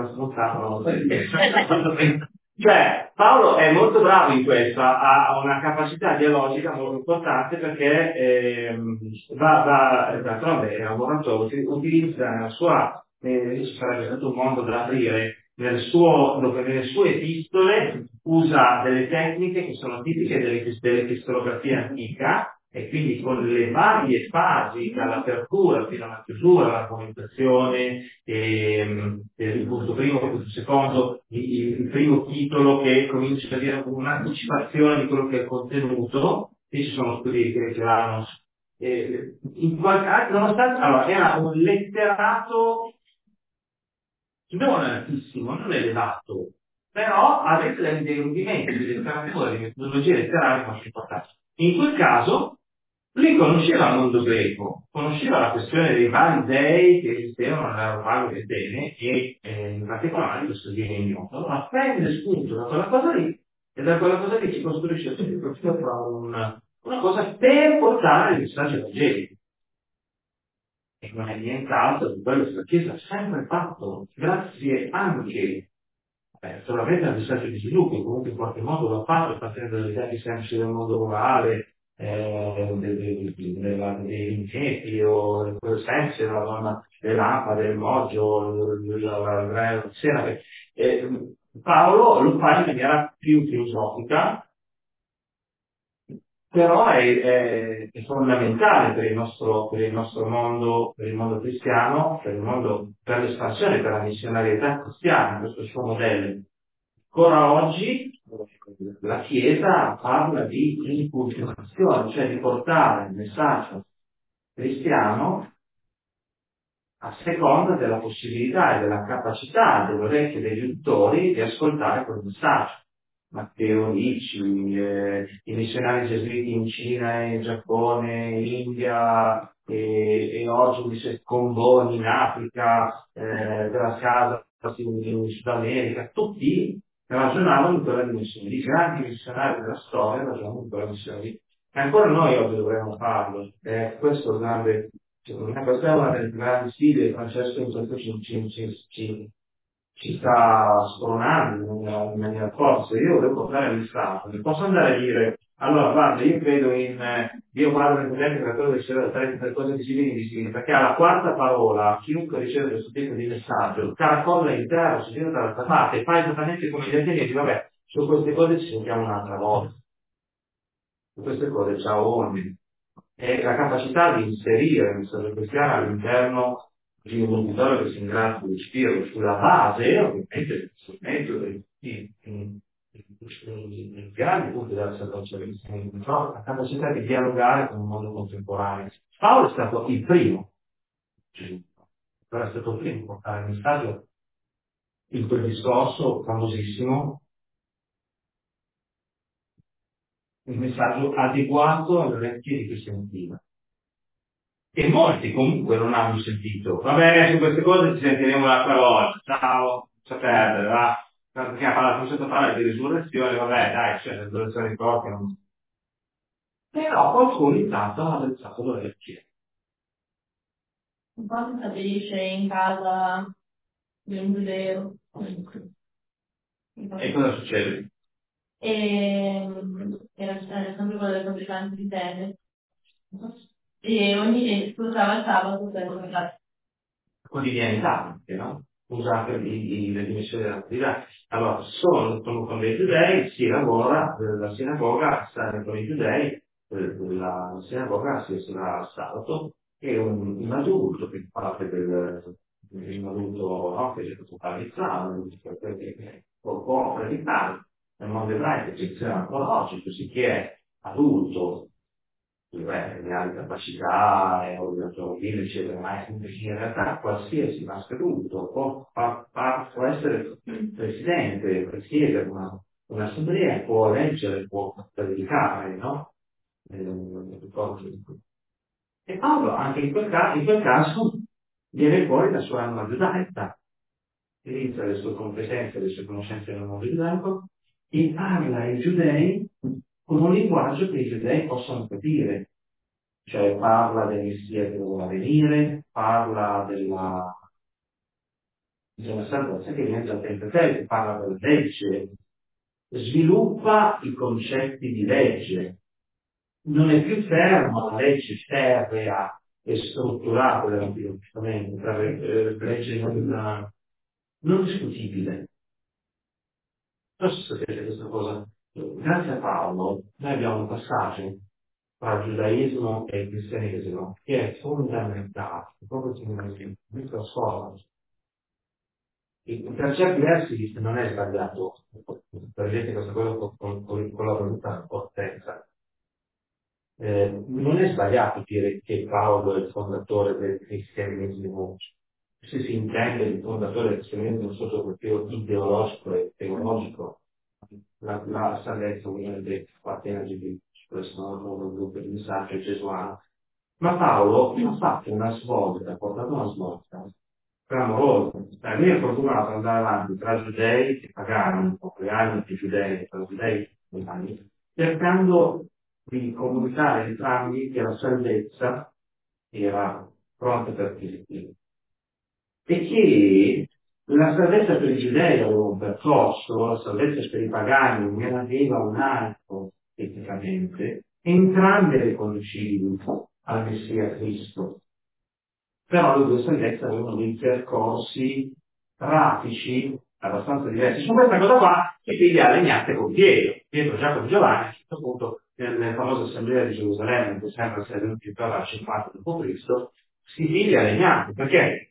cioè Paolo è molto bravo in questo, ha una capacità dialogica molto importante perché eh, va, va d'altronde è un lavoratore, utilizza nella sua, eh, sarebbe stato un mondo da aprire, nel suo, dove nelle sue epistole usa delle tecniche che sono tipiche dell'epistolografia antica, e quindi con le varie fasi, dall'apertura fino alla chiusura, l'argomentazione, ehm, il punto primo, il punto secondo, il, il primo titolo che comincia a dire un'anticipazione di quello che è il contenuto, e ci sono studi che, che l'hanno. Eh, in qualche, nonostante, allora, era un letterato non altissimo, non elevato, però avete dei rudimenti di letteratura, di metodologia letteraria molto importanti. In quel caso, lui conosceva il mondo greco, conosceva la questione dei vari dei che esistevano nella Romana e Atene, e eh, in particolare questo viene ignoto, ma prende spunto da quella cosa lì, e da quella cosa lì si costruisce una, una cosa per portare il messaggio evangelico. E non è nient'altro di quello che la Chiesa ha sempre fatto, grazie anche, eh, solamente al messaggio di sviluppo, comunque in qualche modo l'ha fatto, partendo dalle idee semplici del mondo rurale, eh, dei vigneti o in quel senso della donna, le lampade, il moggio, la sera. Paolo lo fa in maniera più filosofica, però è, è, è fondamentale per il, nostro, per il nostro mondo, per il mondo cristiano, per il mondo, per l'espansione, per la missionarietà cristiana, questo suo modello. Ancora oggi la Chiesa parla di inculturazione, cioè di portare il messaggio cristiano a seconda della possibilità e della capacità delle orecchie degli udtori di ascoltare quel messaggio. Matteo Ricci, eh, i missionari gesuiti in Cina, in Giappone, in India, e, e oggi invece Comboni in Africa, eh, della casa in, in Sud America, tutti ragionavano in quella dimensione. I grandi missionari della storia ragionavano in quella dimensione lì. E ancora noi oggi dovremmo farlo. Eh, questo grande, secondo me, questa è una delle grandi sfide. Francesco in questo ci, ci, ci, ci ci sta spronando in maniera, in maniera forte. Io devo portare l'Islam, non posso andare a dire: allora guarda, io credo in eh, Dio Padre Onnipotente, creatore del cielo e della terra, tutte le cose visibili e invisibili, perché alla quarta parola chiunque riceve questo tipo di messaggio caracolla in terra, si gira dall'altra parte e fa esattamente come gli altri e dice: vabbè, su queste cose ci sentiamo un'altra volta, su queste cose ciao ogni. E la capacità di inserire il messaggio cristiano all'interno di un uditorio che sia in grado di spirito sulla base, ovviamente, sul metodo, i grandi punti della sacerdocia cristiana, la capacità di dialogare con il mondo contemporaneo. Paolo è stato il primo, Gesù, però è stato il primo a portare il messaggio in quel discorso famosissimo, il messaggio adeguato alle orecchie di chi sentiva. E molti comunque non hanno sentito. Vabbè, su queste cose ci sentiremo l'altra volta. Ciao, lascia perdere, va. Perché ha parlato concetto parlare di risurrezione, vabbè, dai, c'è la risurrezione di corpi. Non... Però qualcuno intanto ha alzato l'orecchie. Un po' si stabilisce in casa di un giudeo. E cosa succede? E era sempre quello delle fabbricanti di tende. E ogni si usava il sabato per guardare. Quotidianità anche, no? Usate i, i, le dimensioni della quotidianità. Allora, sono, sono con dei giudei, si lavora, la sinagoga sta con i giudei, la sinagoga si sarà sabato, e un, un adulto che parte del, un adulto, no, che è stato paralizzato, che può predicare nel mondo ebraico, che sia ancora oggi, così chi è adulto beh, ne ha le capacità, è ordinato bene, eccetera, ma in realtà qualsiasi mascalutto può, fa- fa- può essere presidente, presiedere una, un'assemblea, può leggere, può predicare, no? Eh, cose. E Paolo, anche in quel, caso, in quel caso, viene fuori la sua anima giudaica, inizia le sue competenze, le sue conoscenze del mondo giudaico, e parla ai giudei con un linguaggio che i giudei possono capire, cioè parla del Messia che doveva venire, parla della, della salvezza che viene dal Pentateuco, parla della legge, sviluppa i concetti di legge, non è più fermo alla legge ferrea e strutturata dell'Antico Testamento, tra le legge non, non discutibile. Non so se sapete questa cosa. Grazie a Paolo noi abbiamo un passaggio tra il giudaismo e il cristianesimo che è fondamentale, proprio come questa scuola. Per certi versi non è sbagliato, per esempio questa cosa con, con, con la voluta potenza. Eh, non è sbagliato dire che Paolo è il fondatore del cristianesimo, se si intende il fondatore del cristianesimo sotto il profilo ideologico e teologico. La, la salvezza ovviamente appartiene a Gesù, questo nuovo gruppo di messaggio gesuano. Ma Paolo ha fatto una svolta, ha portato una svolta clamorosa. Cioè, lui è fortunato ad andare avanti tra giudei e pagani, o pagani e giudei, tra giudei e pagani, cercando di comunicare entrambi che la salvezza era pronta per tutti. E che la salvezza per i giudei aveva un percorso, la salvezza per i pagani ne aveva un altro tecnicamente, entrambe riconducibili al Messia Cristo. Però le due salvezze avevano dei percorsi pratici abbastanza diversi. Su questa cosa qua si piglia le legnate con Pietro. Pietro, Giacomo e Giovanni, a un certo punto, nelle famose assemblee di Gerusalemme, che sembra essere venuti intorno al cinquanta dopo Cristo, si piglia le legnate. Perché?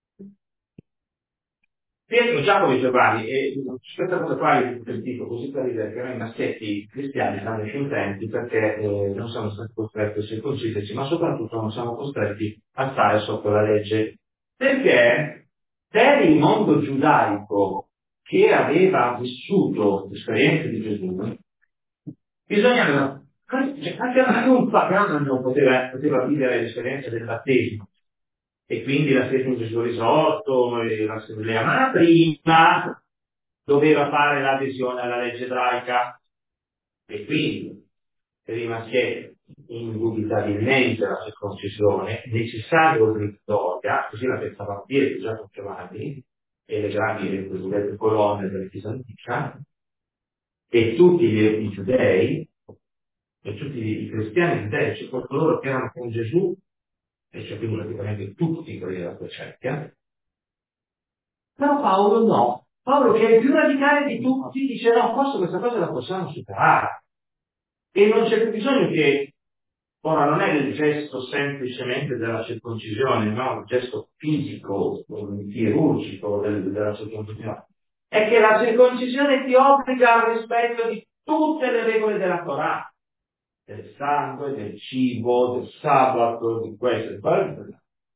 Pietro, Giacomo e Giovanni, e questa cosa qua io ho dico così per ridere che noi maschietti cristiani siamo contenti perché eh, non siamo stati costretti a circonciderci, ma soprattutto non siamo costretti a stare sotto la legge. Perché per il mondo giudaico che aveva vissuto l'esperienza di Gesù, bisognava, cioè, anche un pagano poteva, poteva vivere l'esperienza del battesimo. E quindi la fede in Gesù risorto e l'assemblea, ma prima doveva fare l'adesione alla legge ebraica e quindi per i maschietti indubitabilmente la circoncisione necessaria obbligatoria, così la pensavano dire già con Giovanni e le grandi le cosiddette colonne della Chiesa antica, e tutti gli, i giudei e tutti i cristiani giudei, cioè coloro che erano con Gesù, e cioè quindi praticamente tutti quelli della sua cerchia. Però Paolo no. Paolo, che è il più radicale di tutti, dice no, forse questa cosa la possiamo superare. E non c'è più bisogno che, ora non è il gesto semplicemente della circoncisione, no, il gesto fisico, chirurgico del, della circoncisione. È che la circoncisione ti obbliga al rispetto di tutte le regole della Torah, del sangue, del cibo, del sabato, di questo e quello.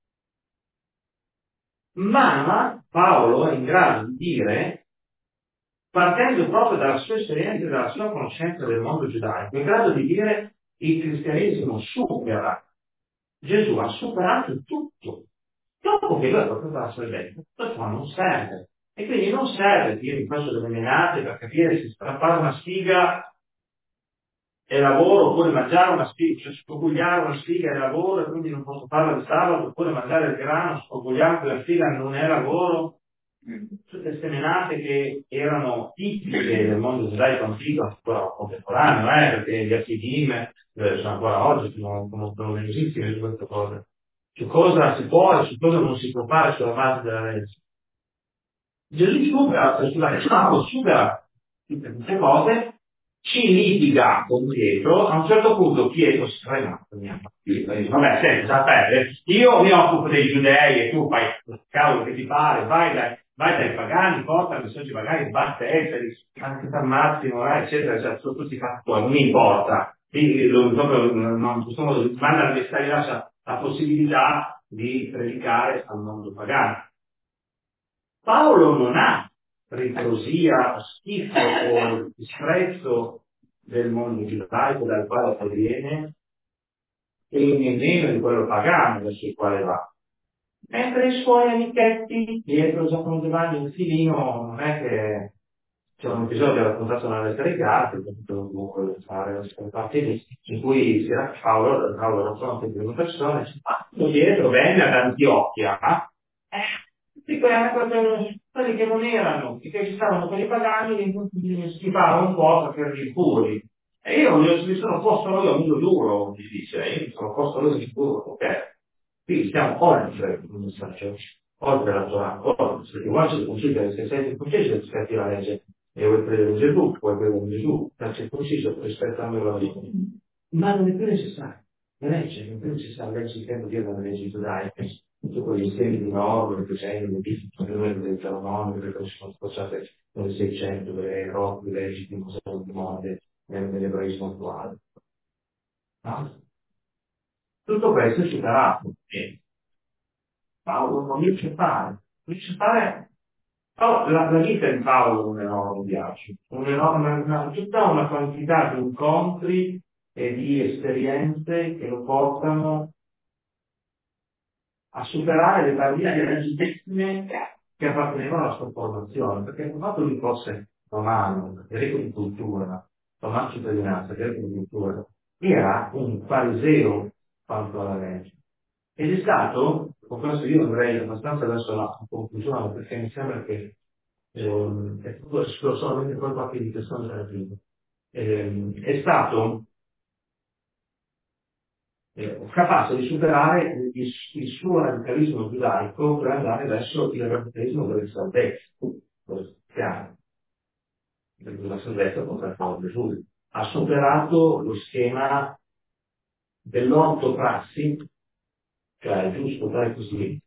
Ma Paolo è in grado di dire, partendo proprio dalla sua esperienza e dalla sua conoscenza del mondo giudaico, è in grado di dire il cristianesimo supera. Gesù ha superato tutto. Dopo che lui ha portato la salvezza, questo non serve. E quindi non serve che io mi faccio delle menate per capire se strappare una sfiga è lavoro, oppure mangiare una sfiga, cioè scogugliare una sfiga è lavoro e quindi non posso farla di sabato, oppure mangiare il grano, scogugliare la sfiga non è lavoro. Tutte queste menate che erano tipiche del mondo giudaico antico, ancora contemporaneo, eh, perché gli Assidim eh, sono ancora oggi, sono conoscono benissimo su queste cose. Su cosa si può e su cosa non si può fare sulla base della legge. Gesù supera, sulla Paolo supera tutte queste cose, ci litiga con Pietro, a un certo punto Pietro si frena, vabbè, senti, sapete, io mi occupo dei giudei e tu fai il cavolo che ti pare, vai dai, vai dai pagani, porta i messaggi pagani, batteseli, anche al massimo, eh, eccetera, eccetera, sono tutti fatti tuoi, non mi importa. Quindi lo, proprio, non, in questo modo manda al messaggio, lascia la possibilità di predicare al mondo pagano. Paolo non ha ritrosia, schifo o disprezzo del mondo giudaico dal quale proviene e nemmeno di quello pagano verso il quale va. Mentre i suoi amichetti dietro Giacomo Giovanni in filino non è che c'è un episodio raccontato nelle lettera ai Galati, che comunque fare le parti lì, in cui si era Paolo, Paolo era fronte di una persona, dice, ma dietro venne ad Antiochia, eh, tutti quelli, quelli che non erano, che ci stavano con i pagani, li schifava un po' per farli puri. E io mi sono posto lui a mondo duro, mi dice, io mi sono posto lui sicuro, ok? Qui siamo oltre il messaggio, oltre la tua oltre, se ti vuoi circoncidere, se sei circonciso, rispetti la legge e vuoi credere in Gesù, puoi credere in Gesù, sei circonciso rispettando la legge. Ma non è più necessario. La legge non è più necessaria, la legge intendo dire la legge giudaica, tutti quegli insiemi di norme, che c'è in il numero del Deuteronomio, che sono spostate nel seicento, le rotte leggi di Mosè di Monte nell'ebraismo attuale. No? Tutto questo è superato. E Paolo non riesce a fare. Non riesce a fare. Paolo- la, la vita di Paolo è un enorme viaggio, un enorme, una, tutta una quantità di incontri e di esperienze che lo portano a superare le barriere legitime che appartenevano alla sua formazione, perché il fatto che lui fosse romano, greco di cultura, romano cittadinanza, greco di cultura, era un fariseo quanto alla legge. Ed è stato, con questo io andrei abbastanza verso la conclusione, perché mi sembra che ehm, è tutto solamente poi qualche indicazione della vita. Ehm, è stato eh, capace di superare il, il suo radicalismo giudaico per andare verso il radicalismo della salvezza, lo cristiano, della salvezza contro Gesù. Ha superato lo schema dell'ortoprassi, cioè è giusto fare così,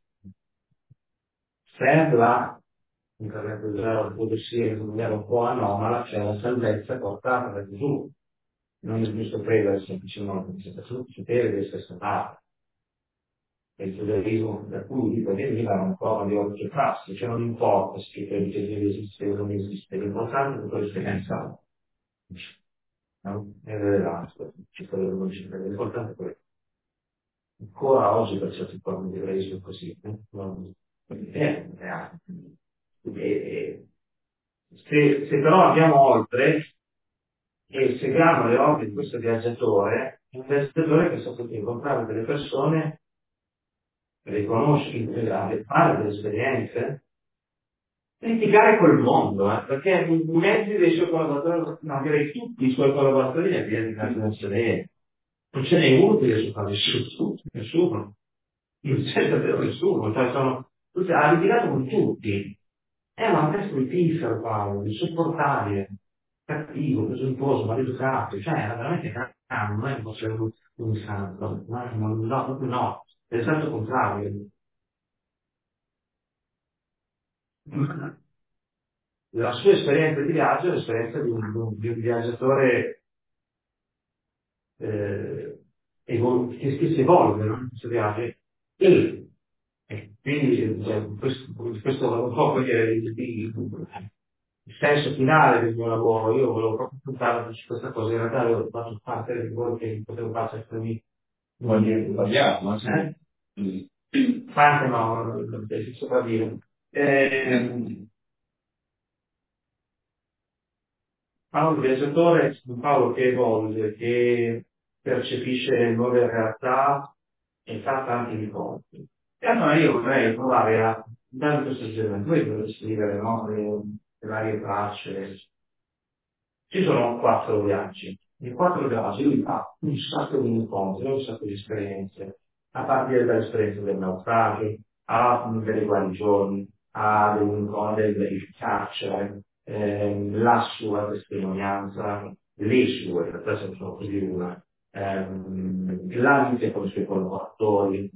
per la intervento zero può essere in maniera un po' anomala, c'è la salvezza portata da Gesù. Non è giusto credere semplicemente, senza sapere di essere salvato. E il giudaismo da cui veniva era un po' di ortoprassi, cioè non importa se credi che Dio esiste o non esiste, l'importante è quello che pensa. No? È rilevante, ci crede o non ci crede, l'importante è quello. Ancora oggi per certe forme di ebraismo è così. Eh? Non, è reale. E, e, se, se però andiamo oltre e seguiamo le ordini di questo viaggiatore, è un viaggiatore che sa poter incontrare delle persone, riconoscere, fare delle esperienze, litigare col mondo, eh, perché i mezzi dei suoi collaboratori, no, direi tutti i suoi collaboratori ne hanno di non ce n'è uno che riesce a fare nessuno, nessuno, non c'è davvero nessuno, cioè sono, tutti- ha litigato con tutti. È una testa di pizza Paolo, insopportabile, cattivo, presuntuoso, maleducato, cioè era veramente cano, non è che fosse un, un santo, no, no, no, proprio no, è il santo contrario. La sua esperienza di viaggio è l'esperienza di un, di un- di un viaggiatore eh, evol- che, che si evolve, no? Questo viaggio. E, e quindi cioè, questo, questo è un po' quello che è il, il- il senso finale del mio lavoro. Io volevo proprio puntare su questa cosa, in realtà avevo fatto parte del lavoro che potevo fare per me. Voglio sbagliato, ma eh? Parte no, non si sopravvive. Eh, Paolo viaggiatore, un Paolo che evolve, che percepisce nuove realtà e fa tanti incontri. E allora io vorrei provare a dare questo suggerimento. Voi potete scrivere no? le, le varie tracce. Ci sono quattro viaggi. In quattro viaggi lui fa un sacco di incontri, un sacco di esperienze, a partire dall'esperienza del naufragio, a delle guarigioni, a degli incontri del carcere, ehm, la sua testimonianza, le sue, in realtà ce ne sono così una, ehm, la vita con i suoi collaboratori,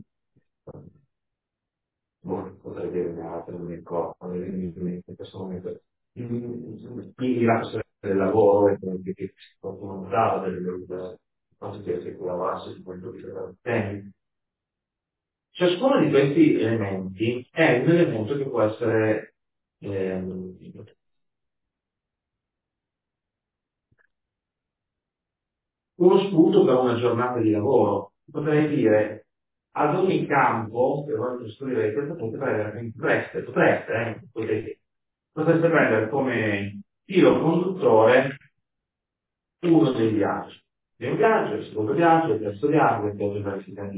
boh, potrei dire un'altra, non mi ricordo, non mi viene in mente in questo momento. Mm, quindi la questione del lavoro e che che qualcuno dava delle non si pensa che lavorasse su quello che era tempo. Ciascuno di questi elementi è un elemento che può essere ehm, uno spunto per una giornata di lavoro. Potrei dire, ad ogni campo che voi costruirete, potete prendere, potreste, potreste, eh, potete, potreste prendere come filo conduttore uno dei viaggi. Il primo viaggio, il secondo viaggio, il terzo viaggio, il terzo viaggio.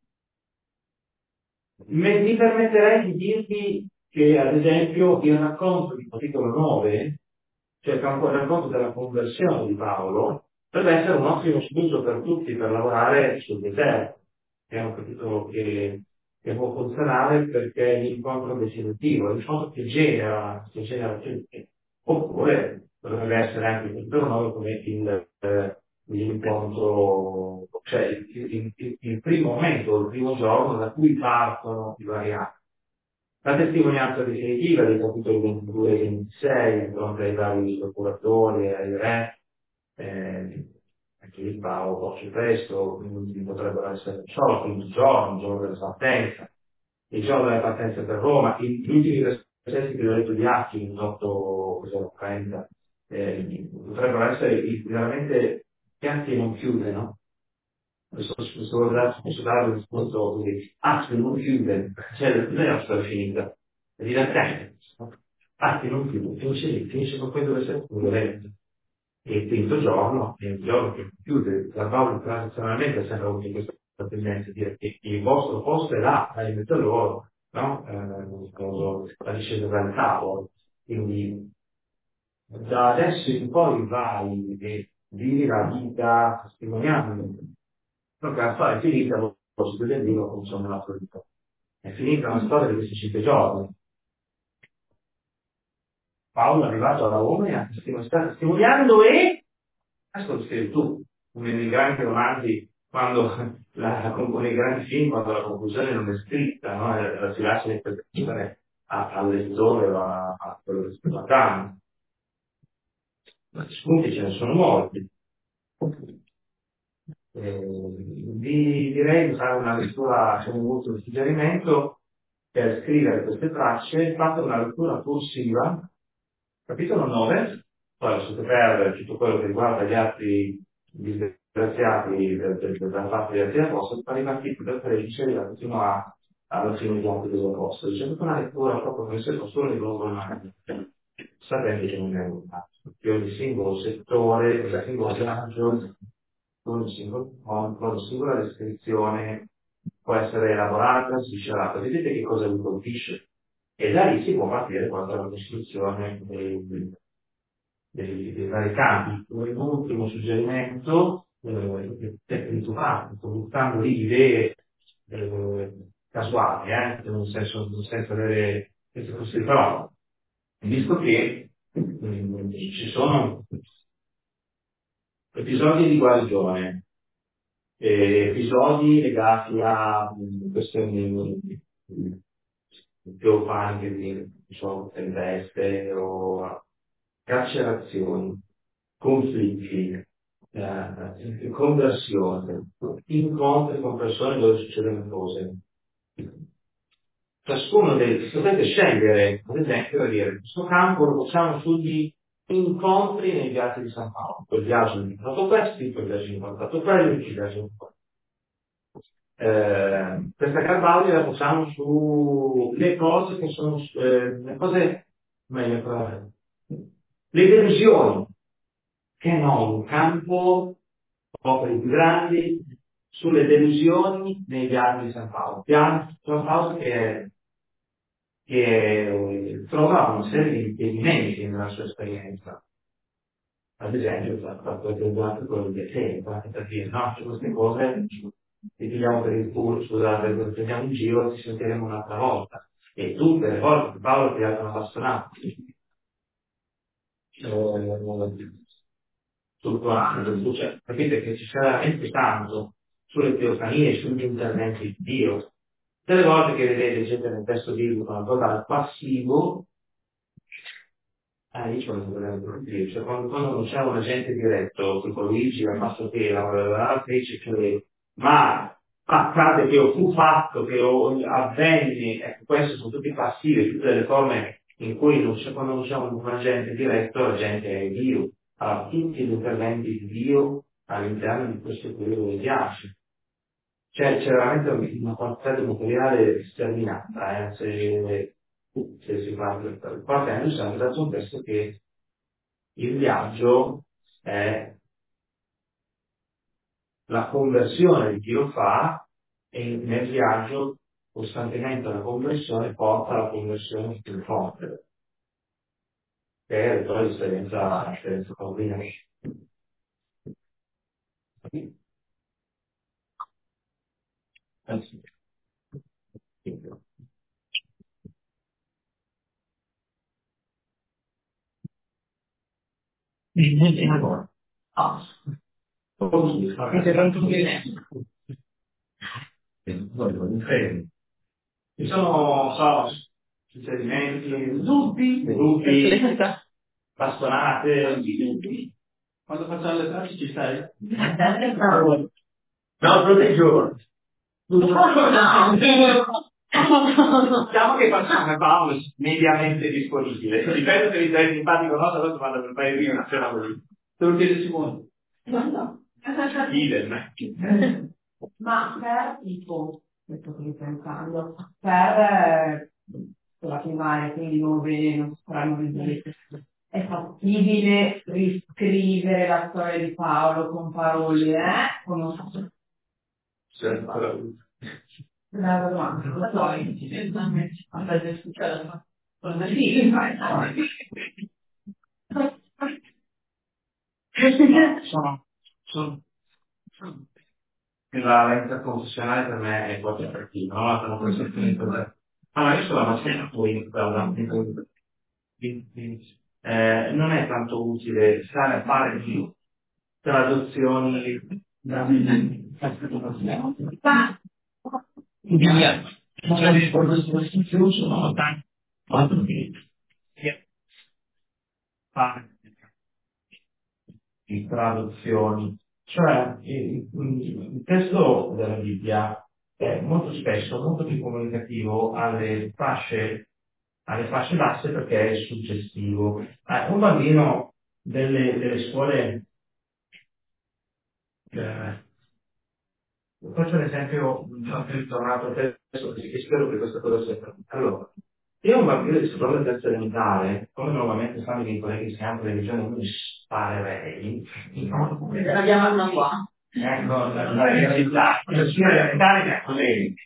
Me- Mi permetterei di dirvi che, ad esempio, il racconto di capitolo nove, cioè il racconto della conversione di Paolo, potrebbe essere un ottimo spunto per tutti per lavorare sul deserto, che è un capitolo che, che può funzionare perché è l'incontro definitivo, è l'incontro che genera, che genera tutti. Oppure potrebbe essere anche il capitolo nove come il, eh, l'incontro, cioè il, il- il- il primo momento, il primo giorno da cui partono i vari atti. La testimonianza definitiva dei capitoli ventidue e ventisei, di fronte ai vari procuratori e ai re, eh, anche il Paolo poco presto, quindi potrebbero essere non solo il quinto giorno, il giorno della partenza, il giorno della partenza per Roma, i- gli ultimi versetti che ho detto di Atti, diciotto trenta, eh, potrebbero essere i- veramente piatti e non chiude, no? Questo, questo guardato, posso dare un spunto così, Atti non chiude, cioè non è la storia finita, è divertente. Atti non chiude, finisce lì, finisce con quei due versetti violenti. E il quinto giorno è il giorno che chiude. La Paolo tradizionalmente ha sempre avuto questa tendenza di dire che il vostro posto è là, là in mezzo a loro, no? Eh, la discesa dal tavolo. Quindi da adesso in poi vai e vivi la vita testimoniando. Perché la storia è finita, lo si deve dire, cominciamo la sua vita. È finita la storia di questi cinque giorni. Paolo è arrivato a Roma e ha testimoniato, sta testimoniando e questo lo scrivi tu, come nei grandi romanzi, quando la, come nei grandi film, quando la conclusione non è scritta, no? E la si lascia l'interpretazione al lettore o a, a quello che sta guardando. Ma spunti ce ne sono molti. Eh, vi direi di fare una lettura, c'è un ultimo suggerimento per scrivere queste tracce, fate una lettura corsiva, capitolo nove, poi lasciate perdere tutto quello che riguarda gli altri disgraziati del- del- della parte degli altri apostoli, ma ripartite dal tredici e arrivate fino a, alla fine degli altri degli apostoli. C'è tutta una lettura proprio come se fosse un libro romano, sapendo che non è un che ogni singolo settore, ogni singolo viaggio, ogni singolo incontro, ogni singola descrizione può essere elaborata, sviscerata. Vedete che cosa vi colpisce? E da lì si può partire quanto alla costruzione dei, dei, dei vari campi. Un ultimo suggerimento, eh, tecnico pratico, buttando lì idee eh, casuali, eh, nel senso, senza avere queste possibilità, però, visto che mm, ci sono episodi di guarigione, eh, episodi legati a mh, questioni mh, teofaniche di non so, tempeste o carcerazioni, conflitti, eh, conversioni, incontri con persone dove succedono cose. Ciascuno dei, potete scegliere, ad esempio, da dire, questo campo lo facciamo sugli incontri nei viaggi di San Paolo. Quel viaggio ho incontrato questi, quel viaggio ho incontrato quelli, quel viaggio ho incontrato eh, questa Carvalho la facciamo sulle cose che sono, eh, le cose, meglio, per- le delusioni, che no, un campo, opere più grandi, sulle delusioni nei viaggi di San Paolo. Piano, San Paolo che, che trova una serie di impedimenti nella sua esperienza. Ad esempio, fa fatto esempio quello di Atene, per dire, no, su queste cose ci pigliamo per il culo, scusate, lo prendiamo in giro e ci sentiremo un'altra volta. E tutte le volte che Paolo ti ha una bastonata eh, sul Corano, cioè, capite che ci sarà veramente tanto sulle teofanie, sugli interventi di Dio. Tutte le volte che vedete gente nel testo biblico una cosa al passivo, Eh, io ci voglio vedere Dio. Cioè, quando, quando non c'è un agente diretto, tipo Luigi, la Passochera, la fece, cioè, ma accade che o fu fatto, che o avvenne, ecco, queste sono tutti passivi, tutte le forme in cui non c'è, quando non c'è un, un agente diretto, l'agente è Dio. Allora, tutti gli interventi di Dio all'interno di questo periodo di ghiaccio. Cioè, c'è veramente una quantità di materiale sterminata, eh, se, se si parla del Partenio, ci hanno dato un testo che il viaggio è la conversione di chi lo fa e nel viaggio costantemente la conversione porta alla conversione di chi lo compie, che è poi l'esperienza, l'esperienza paolina. Anzi, Ah, ci sono, so, suggerimenti, dubbi, dubbi, bastonate, quando facciamo le tracce ci stai? No, tutti i giorni. Diciamo che facciamo Paolo mediamente disponibile. Dipende se vi sei simpatico o no, se no vado per fare prima una cena così. Te lo chiede Simone? No, no. Idem. Ma per tipo, questo che sto pensando, per eh, la primaria, quindi nuove, non saranno vedere, è fattibile riscrivere la storia di Paolo con parole, eh? Come la domanda, la poi, quando è successo, cosa sì, Sono, sono, sono. La, la interconfessionale per me è quasi attrattiva, no? La conversazione per me. Allora, io sono la mattina poi, guarda, eh, non è tanto utile stare a fare di traduzioni da di traduzioni, cioè il, il testo della Bibbia è molto spesso molto più comunicativo alle fasce, alle fasce basse perché è suggestivo. Eh, un bambino delle, delle scuole, eh, faccio un esempio, sono ritornato al testo e spero che questa cosa sia per allora. Io un bambino di scuola del terzo elementare, come nuovamente sanno i miei colleghi che hanno religione, non mi sparerei. Abbiamo una qua. Ecco, la, la realtà, la sua elementare che ha colleghi.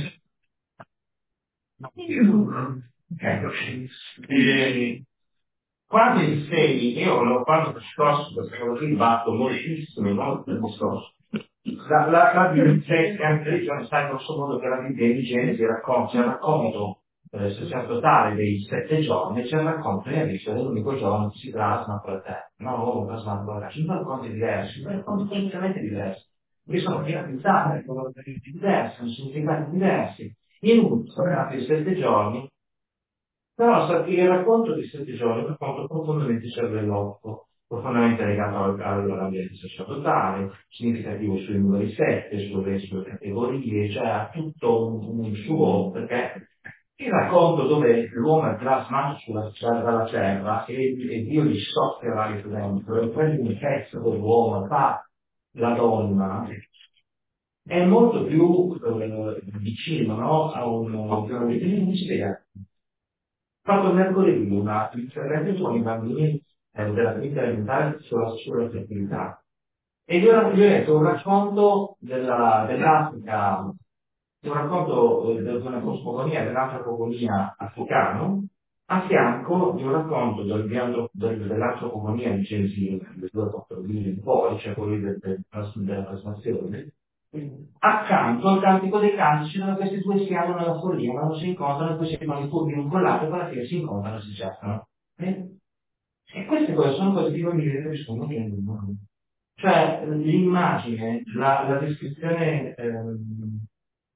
Ecco, e, quando insegni, io lo quando discorso, questa cosa qui batto moltissime volte il discorso. La, la, la Bibbia e anche religione sai grosso modo che la Bibbia di Genesi racconta, c'è il racconto eh, sacerdotale dei sette giorni, c'è il racconto di Alice dell'unico giorno che si plasma con la terra, no? L'uomo plasmato con la terra. Sono due racconti diversi, due racconti completamente diversi, che sono finalizzati con obiettivi diversi, con significati diversi. In uno sono nati sette giorni, però sa che il racconto di sette giorni è un racconto profondamente cervellotto, profondamente legato al- all'ambiente sacerdotale, significativo sui numeri sette, sulle sue categorie, cioè ha tutto un, un suo, perché il racconto dove l'uomo è plasmato sulla strada dalla terra e, e Dio gli soffia vari dentro, e prende un pezzo dell'uomo, fa la donna, è molto più eh, vicino, no? A un, a un mistero. Fatto mercoledì una intervento con i bambini eh, della quinta elementare sulla, sulla fertilità. E io ho letto un racconto della, dell'Africa, un racconto eh, di una cosmogonia, dell'antropogonia africano, a fianco di un racconto del, del, dell'antropogonia in Genesi, le due apostolini in poi, cioè quelli del, del, della trasformazione, accanto al cantico dei cantici dove questi due si aprono nella follia, quando si incontrano e poi si fanno i furbi incollati e poi alla fine si incontrano e si cercano. E, e queste cose sono cose che i bambini rispondono che non mondo. Cioè l'immagine, la, la descrizione ehm,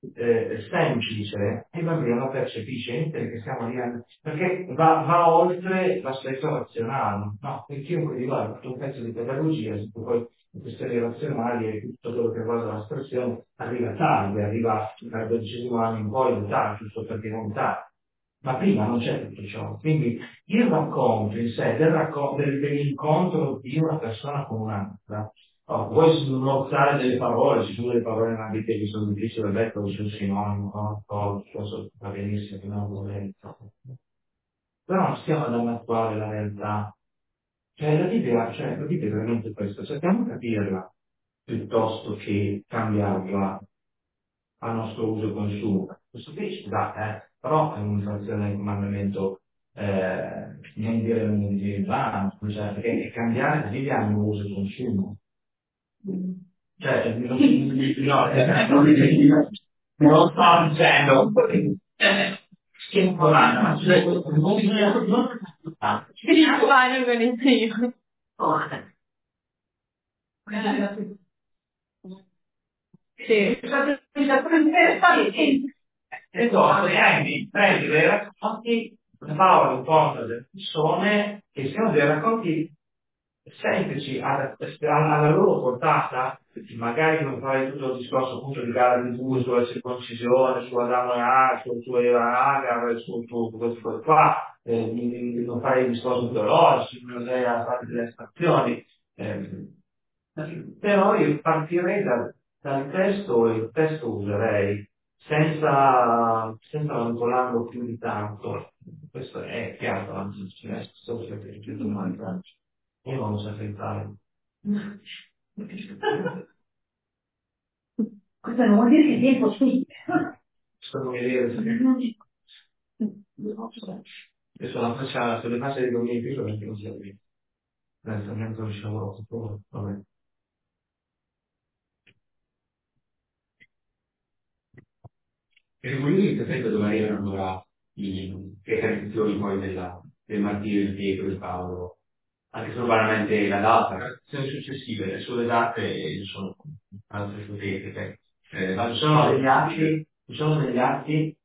eh, semplice, e il bambino la percepisce, inutile che stiamo lì a- perché va, va oltre l'aspetto razionale, no? E chiunque di guarda tutto un pezzo di pedagogia, su cui poi le questioni razionali e tutto quello che riguarda l'espressione arriva tardi, arriva dal dodicesimo anno in poi, in età, giusto per diventare. Ma prima non c'è tutto ciò. Quindi il racconto in sé, del racco- del- dell'incontro di una persona con un'altra, oh, vuoi smorzare delle parole, ci sono delle parole nella Bibbia che sono difficili da leggere, sono sinonimo, no? Oh, posso va benissimo, che non lo leggo. Però non stiamo ad annattuare la realtà. Cioè la Bibbia, cioè, la Bibbia è veramente questo, cerchiamo di capirla piuttosto che cambiarla a nostro uso e consumo. Questo qui ci dà, eh, però è un'infrazione del comandamento, eh, non dire non dire in vano, cioè, perché cambiare la Bibbia a mio uso e consumo. Cioè, non, no, eh, non, non sto dicendo eh, che un po' ma cioè, non bisogna non ah, Vai, organizzo io. Sì. Esatto, prendi, prendi dei racconti, Paolo incontra delle persone che siano dei racconti semplici alla, alla loro portata, magari non fare tutto il discorso appunto di gara di due sulla circoncisione, su Adamo e Eva, su, su Eva Agar, su, su, su queste cose qua, eh, non fare il discorso teologico, non fare delle astrazioni. Eh, però io partirei dal, dal testo e il testo userei senza, senza manipolarlo più di tanto. Questo è chiaro, anzi, cioè, so se è più di un io non lo saprei fare. Questo non vuol dire che sia impossibile. Sono vedere se io sono faccia sulle facce dei miei più perché non si vede. Adesso neanche lo riusciamo a vabbè. E quindi sapete dove arrivano allora i- le tradizioni poi della, del martirio di Pietro e di Paolo? Anche se veramente la data, le tradizioni successive, sulle date sono altre ipotetiche. Eh, ma ci sono degli atti, ci sono degli atti,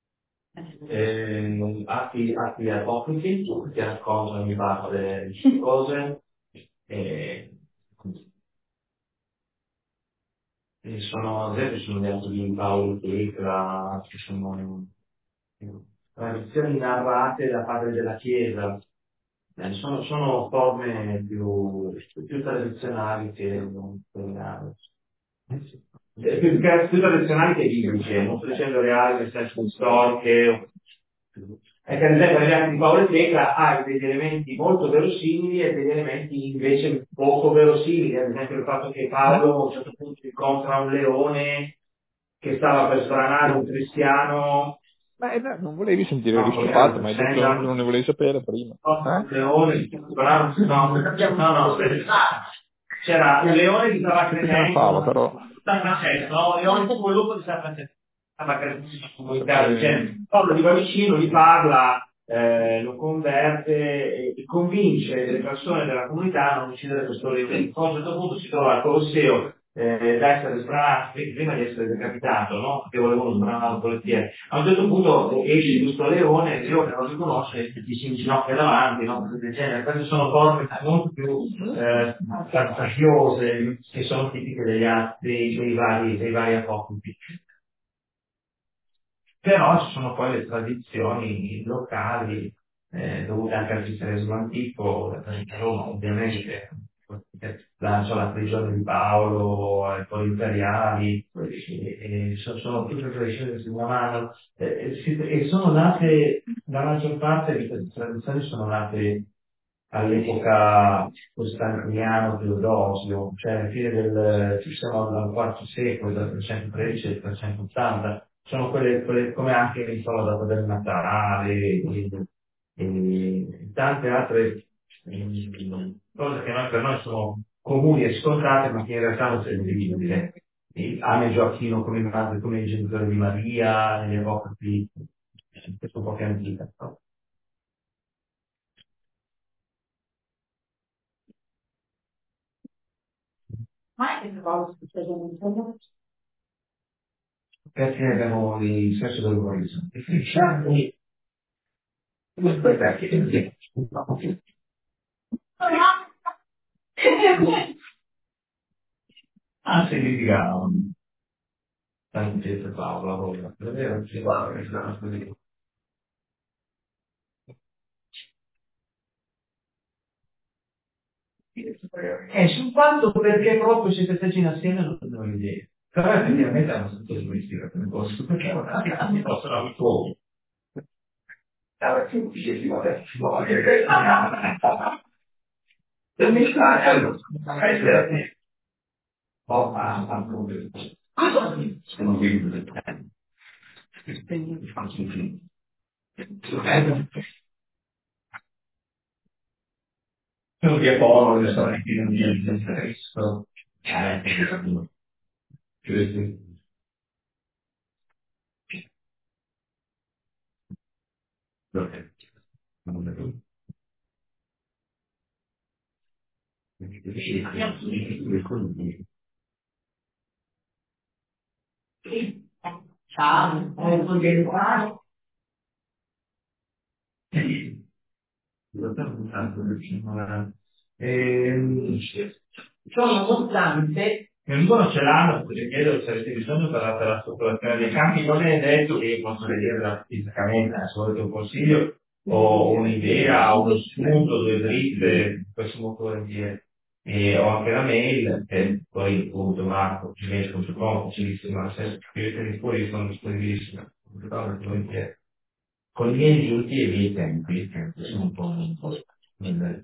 eh, atti, atti apocrifi che raccontano mi pare delle cose, eh, e sono, ad esempio, ci sono gli atti di Paolo Pietra, ci sono tradizioni narrate da padre della Chiesa. Eh, sono, sono forme più, più tradizionali che non quelle eh, più, che- più tradizionali che bibliche, non sto dicendo reali nel senso storiche. È che ad esempio negli atti di Paolo e Pietra hai degli elementi molto verosimili e degli elementi invece poco verosimili, ad esempio il fatto che Paolo a un certo punto incontra un leone che stava per sbranare un cristiano. Ma eh, no, non volevi sentire il No, riscoppato, vogliamo ma hai detto che non, scendere. non ne volevi sapere prima. Un Eh? leone, no, no, no, c'era un leone che stava Questa è una fava, crescendo, però. San Francesco, no? Un leone tipo quello di San Francesco, stava crescendo in una comunità del Eh, genere. Paolo gli va vicino, gli parla, eh, lo converte e, e convince le persone della comunità a non uccidere questo leone. Poi a un certo punto si trova al Colosseo eh, da essere sbranato, prima di essere decapitato, no? Perché volevano sbranare un volentieri. A un certo punto esce di questo leone, il leone non li conosce, e ti si inginocchia davanti, no? Cose del genere. Queste sono forme molto più eh, fantasiose che sono tipiche degli altri, dei vari, dei vari apocrifi. Però ci sono poi le tradizioni locali, eh, dovute anche al cristianesimo antico, a Roma ovviamente, la, so, la prigione di Paolo, i poli imperiali, e, e sono, sono tutte le tradizioni che si chiamano, eh, e, si- e sono nate, la maggior parte di queste tradizioni sono nate all'epoca costantiniano Teodosio, cioè alla fine del, ci siamo dal quarto secolo, dal trecentotredici al trecentottanta, sono quelle, quelle come anche insomma, la data del Natale e, e tante altre mm, cose che noi, per noi sono comuni e scontate, ma che in realtà non sono condivisibili. Anne e Gioacchino come madre, come il genitore di Maria, negli apocrifi, questo un po' più antica. No? Ma è che Paolo succede nel perché abbiamo il senso dell'orizzonte. E finisciamo e poi perché ah, si litigavano. Tanto per Paola, ora. Davvero, si va, così. Eh, sul fatto perché proprio siete stati assieme non ho idea. Però effettivamente hanno sentito questi posto perché non mi possono abituare. Allora, tu dici, vabbè, ci vuole. Non mi sa, oh, ah, ah, sono vivo. Faccio un film. Non vi è povero, le storie che non mi interessano. Ciao, Ehm, sono montante, nessuno ce l'hanno, potete chiedere se avete bisogno per la, per la spopolazione dei campi, non è detto che io posso vederla fisicamente, è solo un consiglio o un'idea o uno spunto, due dritte, questo molto volentieri. E ho anche la mail, che poi appunto Marco, gmail punto com, facilissimo, nel senso che scrivetemi fuori, sono disponibilissimo, volentieri. Con i miei limiti e i miei tempi, che sono un po' un po' nel-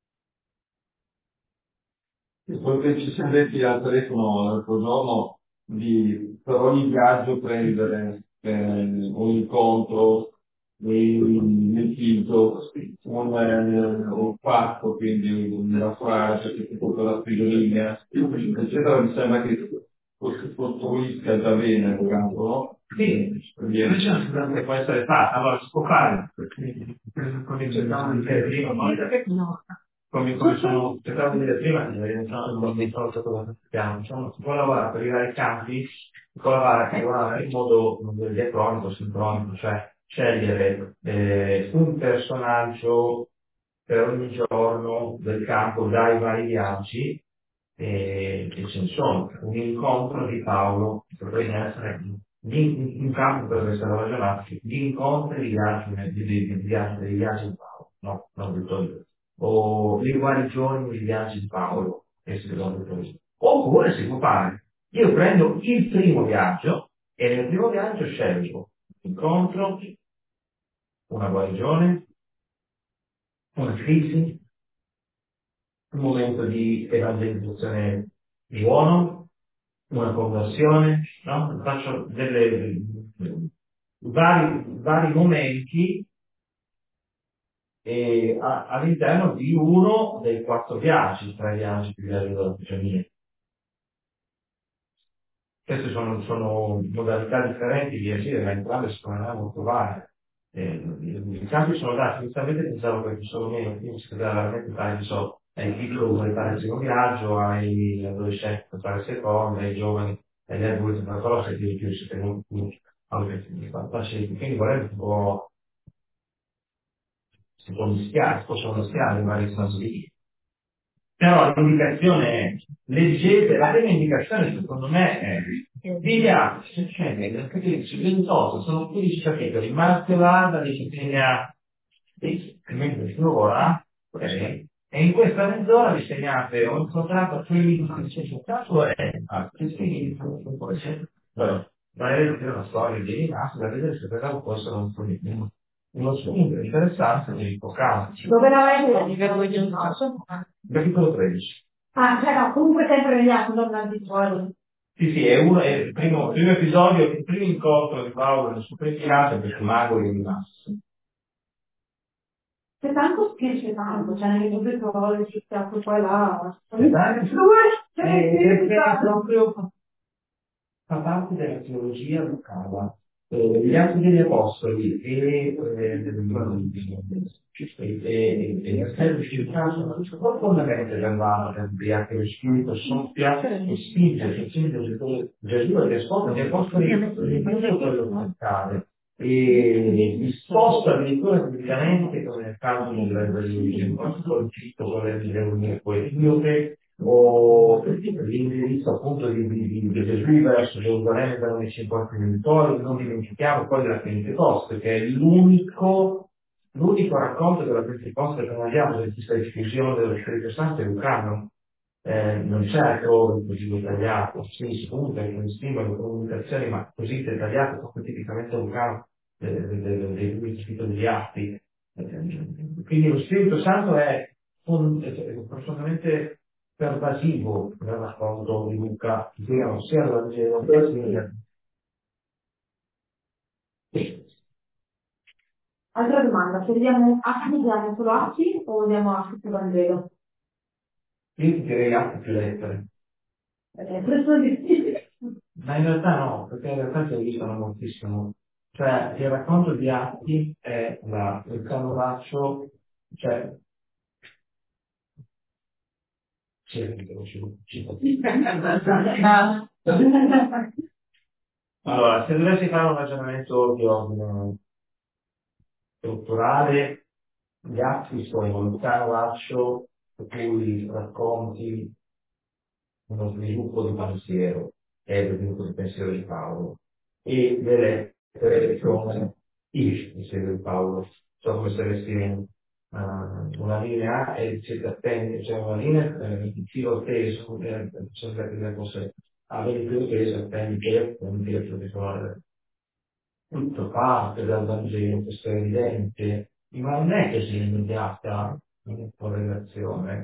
Perché ci siamo detti al telefono l'altro giorno di per ogni viaggio prendere eh, un incontro in- nel sito, un, eh, un fatto, quindi una frase che tutta la spirulina, eccetera, mi sembra che costruisca già bene il campo, no? Sì, che può essere fatta, allora si può fare, come cercavamo di dire prima, no? come, come sono cercavo di dire prima, non mi ricordo cosa sappiamo, diciamo, si può lavorare per i vari campi, si può lavorare, lavorare in modo diacronico, sincronico, cioè scegliere eh, un personaggio per ogni giorno del campo dai vari viaggi e che ce ne sono. Un incontro di Paolo potrebbe essere in, in campo potrebbe essere ragionato gli incontri di viaggio di, di, di, di viaggio dei viaggi di Paolo, no, non detto io, o le guarigioni dei viaggi di Paolo, che si sono detto io. Oppure si può fare, io prendo il primo viaggio e nel primo viaggio scelgo un incontro, una guarigione, una crisi, un momento di evangelizzazione buono, una conversione, no? Faccio delle, vari, vari momenti eh, a- all'interno di uno dei quattro viaggi, tre viaggi più viaggi della prigionia. Queste sono, sono modalità differenti di agire, ma entrambe secondo me molto varie. Eh, I campi sono dati, inizialmente pensavo che fossero meno, quindi si poteva veramente fare, non so, ai piccoli vuole fare il primo viaggio, ai adolescenti per fare il secondo, ai giovani, agli adulti, ma però se di più, siete molto più facili, quindi volendo si può, si può mischiare, si possono mischiare in vari sensi. Però l'indicazione è, leggete, la prima indicazione secondo me è di viaggio, cioè, ventotto, sono quindici capitoli, Marzio Vada disciplina mezz'ora, ok? E in questa mezz'ora vi segnate, ho incontrato quelli che ci sono stato e altri, quindi poi c'è, vabbè, magari è una storia di rimasto da vedere se per caso può essere un po' di più. Uno spunto interessante di focale. Dove la vai a livello di un caso? Capitolo tredici. Ah, cioè no, comunque sempre negli altri, non al di fuori. Sì, sì, è, uno, è il primo, il primo episodio, il primo incontro di Paolo nel suo prefinato per il mago di rimasto. C'è tanto scherzo, tanto, cioè nelle due parole ci stiamo qua e là. C'è tanto- Due, Eh, perché è proprio fa parte della teologia lucana. Eh, gli atti degli apostoli e essere rifiutato profondamente dall'alto di anche lo spirito soffia e spinge, spinge Gesù e risponde agli apostoli di tutto quello che accade e li sposta addirittura fisicamente come nel caso del conflitto con le riunioni poetiche o l'indirizzo appunto di, di, di Gesù verso Gerusalemme per i cinquanta minutori. Non dimentichiamo poi della Pentecoste, che è l'unico l'unico racconto della Pentecoste che noi abbiamo di questa diffusione dello Spirito Santo è Lucano. Eh, non c'è altrove così dettagliato, sì, si punta con simboli, comunicazioni, ma così dettagliato, proprio tipicamente Lucano dei due titoli di atti. Eh, quindi lo Spirito Santo è, è profondamente pervasivo nel racconto di Luca, sia il Vangelo sia Altra domanda, se vediamo atti, vediamo solo atti o vediamo atti più Vangelo? Io ti direi atti più lettere. Eh, questo è Ma in realtà no, perché in realtà si aiutano moltissimo. Cioè, il racconto di atti è la, il canovaccio, cioè, allora, se dovessi fare un ragionamento di ordine strutturale, gli atti sono il canovaccio per cui racconti uno sviluppo di pensiero, che è lo sviluppo di pensiero di Paolo, e le lettere sono il pensiero di Paolo, so come se avessi uh, una linea e si attende, cioè una linea, eh, il filo teso, sono le cose, avere il filo teso, attendi che un dietro di suonare. Tutto parte dal Vangelo, questo è evidente, ma non è che sia immediata una correlazione.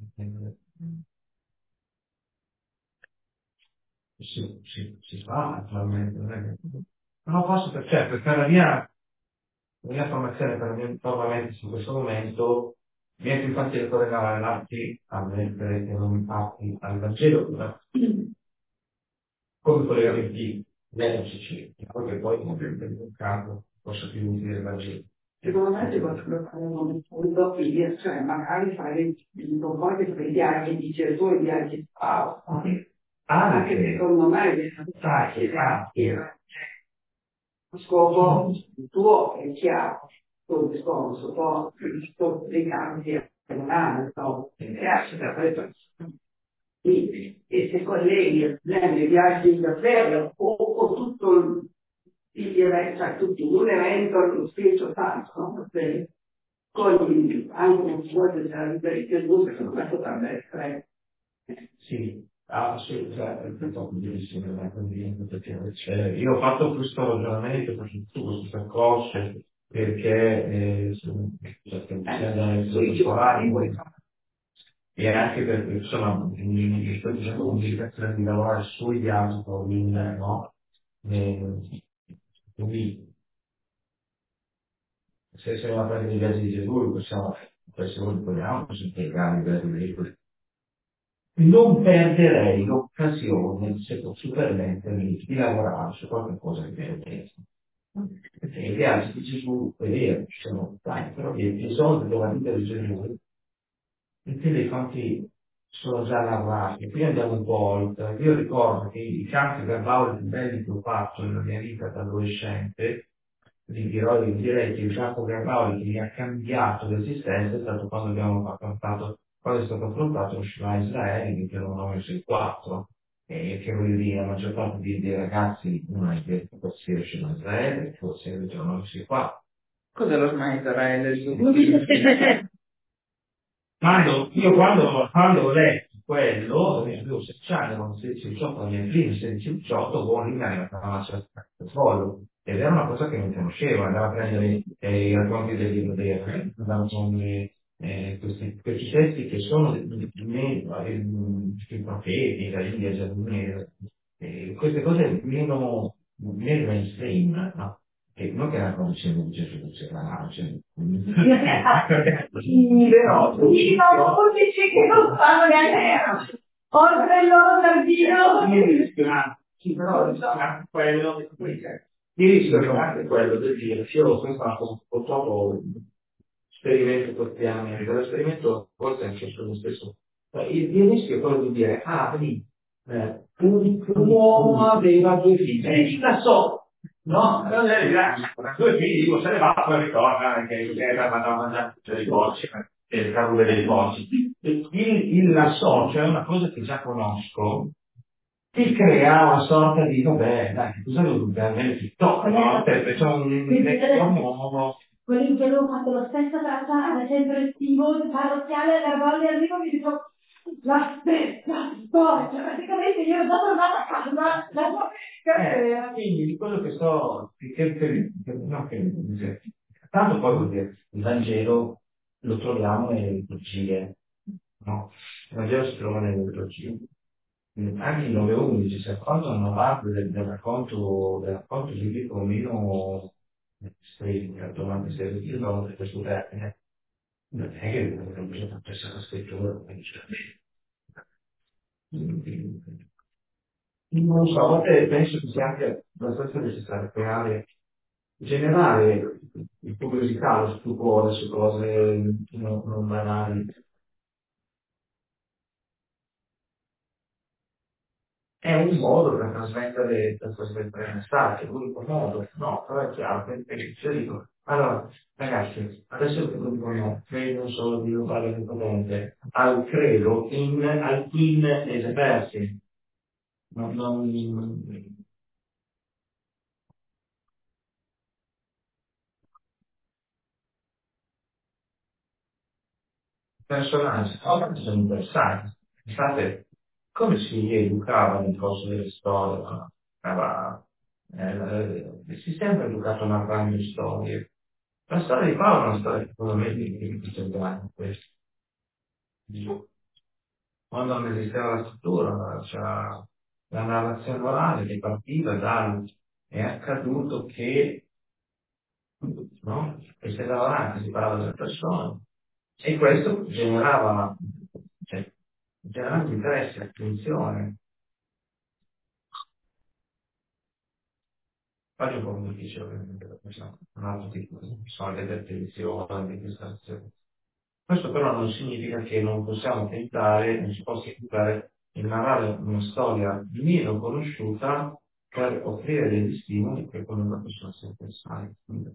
Si, si, si fa naturalmente, non è che... Non lo posso per certo, per la mia, la mia formazione, per il mio formamento su questo momento, mi è più facile collegare l'atti a mettere che non atti al Vangelo, ma come collegamenti logici, perché poi ovviamente in un campo posso più utile il Vangelo. Secondo me si possono fare un punto qui, cioè magari fare un po' di viaggi di Gesù e viaggi di Paolo. Anche secondo me è facile. Lo scopo tuo è chiaro, tuo discorso, poi sto spiegando che non ha, no, grazie per questo. E, e se colleghi nelle viaggi davvero o, o tutto il evento, cioè tutto un evento, lo Spirito Santo, no? Perché con anche un po' della libertà di Gesù, secondo me potrebbe essere. Sì, ah, sì, cioè, cioè, io ho fatto questo ragionamento, questo, questo percorso, perché eh, sono, e anche perché insomma mi sto dicendo comunicazione di lavorare sui viaggi con il no? E, quindi se siamo a prendere i viaggi di Gesù possiamo, se vogliamo, semplificare i viaggi di Gesù. Non perderei l'occasione, se posso permettermi, di lavorare su qualcosa che è testo. Perché i viaggi di Gesù, è vero, ci sono tanti, però gli episodi della vita di Gesù, in te dei fatti sono già narrati. Qui andiamo un po' oltre. Io ricordo che i canti verbali più belli che ho fatto nella mia vita da adolescente, vi dirò, vi direi che il campo verbale che mi ha cambiato l'esistenza è stato quando abbiamo affrontato, quando è stato affrontato lo Shema Israele, che era un nove sei quattro, e che voglio dire, la maggior parte dei, dei ragazzi non è che fosse lo Shema Israele, forse il nove sei quattro. Cos'è lo Shema Israele? Quando, io quando, quando ho letto quello, avevo sedici anni, avevo sedici diciotto, la mia prima sedici diciotto, buon lì arrivata una massa di petrolio. Ed era una cosa che non conoscevo, andavo a prendere eh, i racconti del libro dei re, andavo con eh, questi, questi testi che sono i profeti, la India, Germania, eh, queste cose meno, meno mainstream, no? E non che era come dicendo di Gesù, c'era la sì, però sì, no, dice che non fanno neanche oltre il loro giardino. Sì, però quello Il rischio è anche quello del dire, io sono stato purtroppo sperimento quotidianamente, l'esperimento forse anche su me stesso. Il, il rischio è quello di dire, ah, vedi, eh, un, un uomo aveva due figli, e la so, no? Non è vero, due figli, dico, se ne va, poi ritorna, che era andava a mangiare tutte le cose, le carrure dei porci. Il, il la so, cioè una cosa che già conosco, ti crea una sorta di, vabbè, dai, cosa devo dire? TikTok, no? C'è un uomo. Quelli che avevo fatto lo stesso traccia ad esempio estivo, parrocchiale, la volle arrivo e mi dico la stessa storia, cioè praticamente io ero già tornata a casa, la domenica eh, quindi di quello che so, che, che, che, no, che, tanto poi vuol dire, il Vangelo lo troviamo nelle liturgie, no? Il Vangelo si trova nelle liturgie. Anche il nove undici, se quando hanno parte del, del racconto, del racconto biblico meno stretto, anche se utilizzano questo termine, non è che non bisogna pensare alla scrittura, come dice non so, a volte penso che sia anche abbastanza necessario creare, generare curiosità, lo stupore su cose non, non banali. È un modo per trasmettere, per trasmettere il messaggio, è l'unico modo, no, però è chiaro, perché io dico, allora, ragazzi, adesso che dicono, credo solo di Dio Padre Potente, al credo in alcun eserversi, non, non, personaggi, oggi sono interessanti, pensate, come si educava nel corso delle storie, no? Era, eh, si è sempre educato narrando storie. La storia di Paolo è una storia che secondo me di centrale questo. Quando non esisteva la struttura, c'era la narrazione orale che partiva da è accaduto che, no? E si andava avanti, si parlava delle persone. E questo generava, cioè, generava interesse, attenzione. Oggi è un po' più difficile, ovviamente, perché sono un altro tipo di soldi di attenzione, di distrazione. Questo però non significa che non possiamo tentare, non si possa tentare di narrare una storia meno conosciuta per offrire degli stimoli che qualunque persona sia interessata.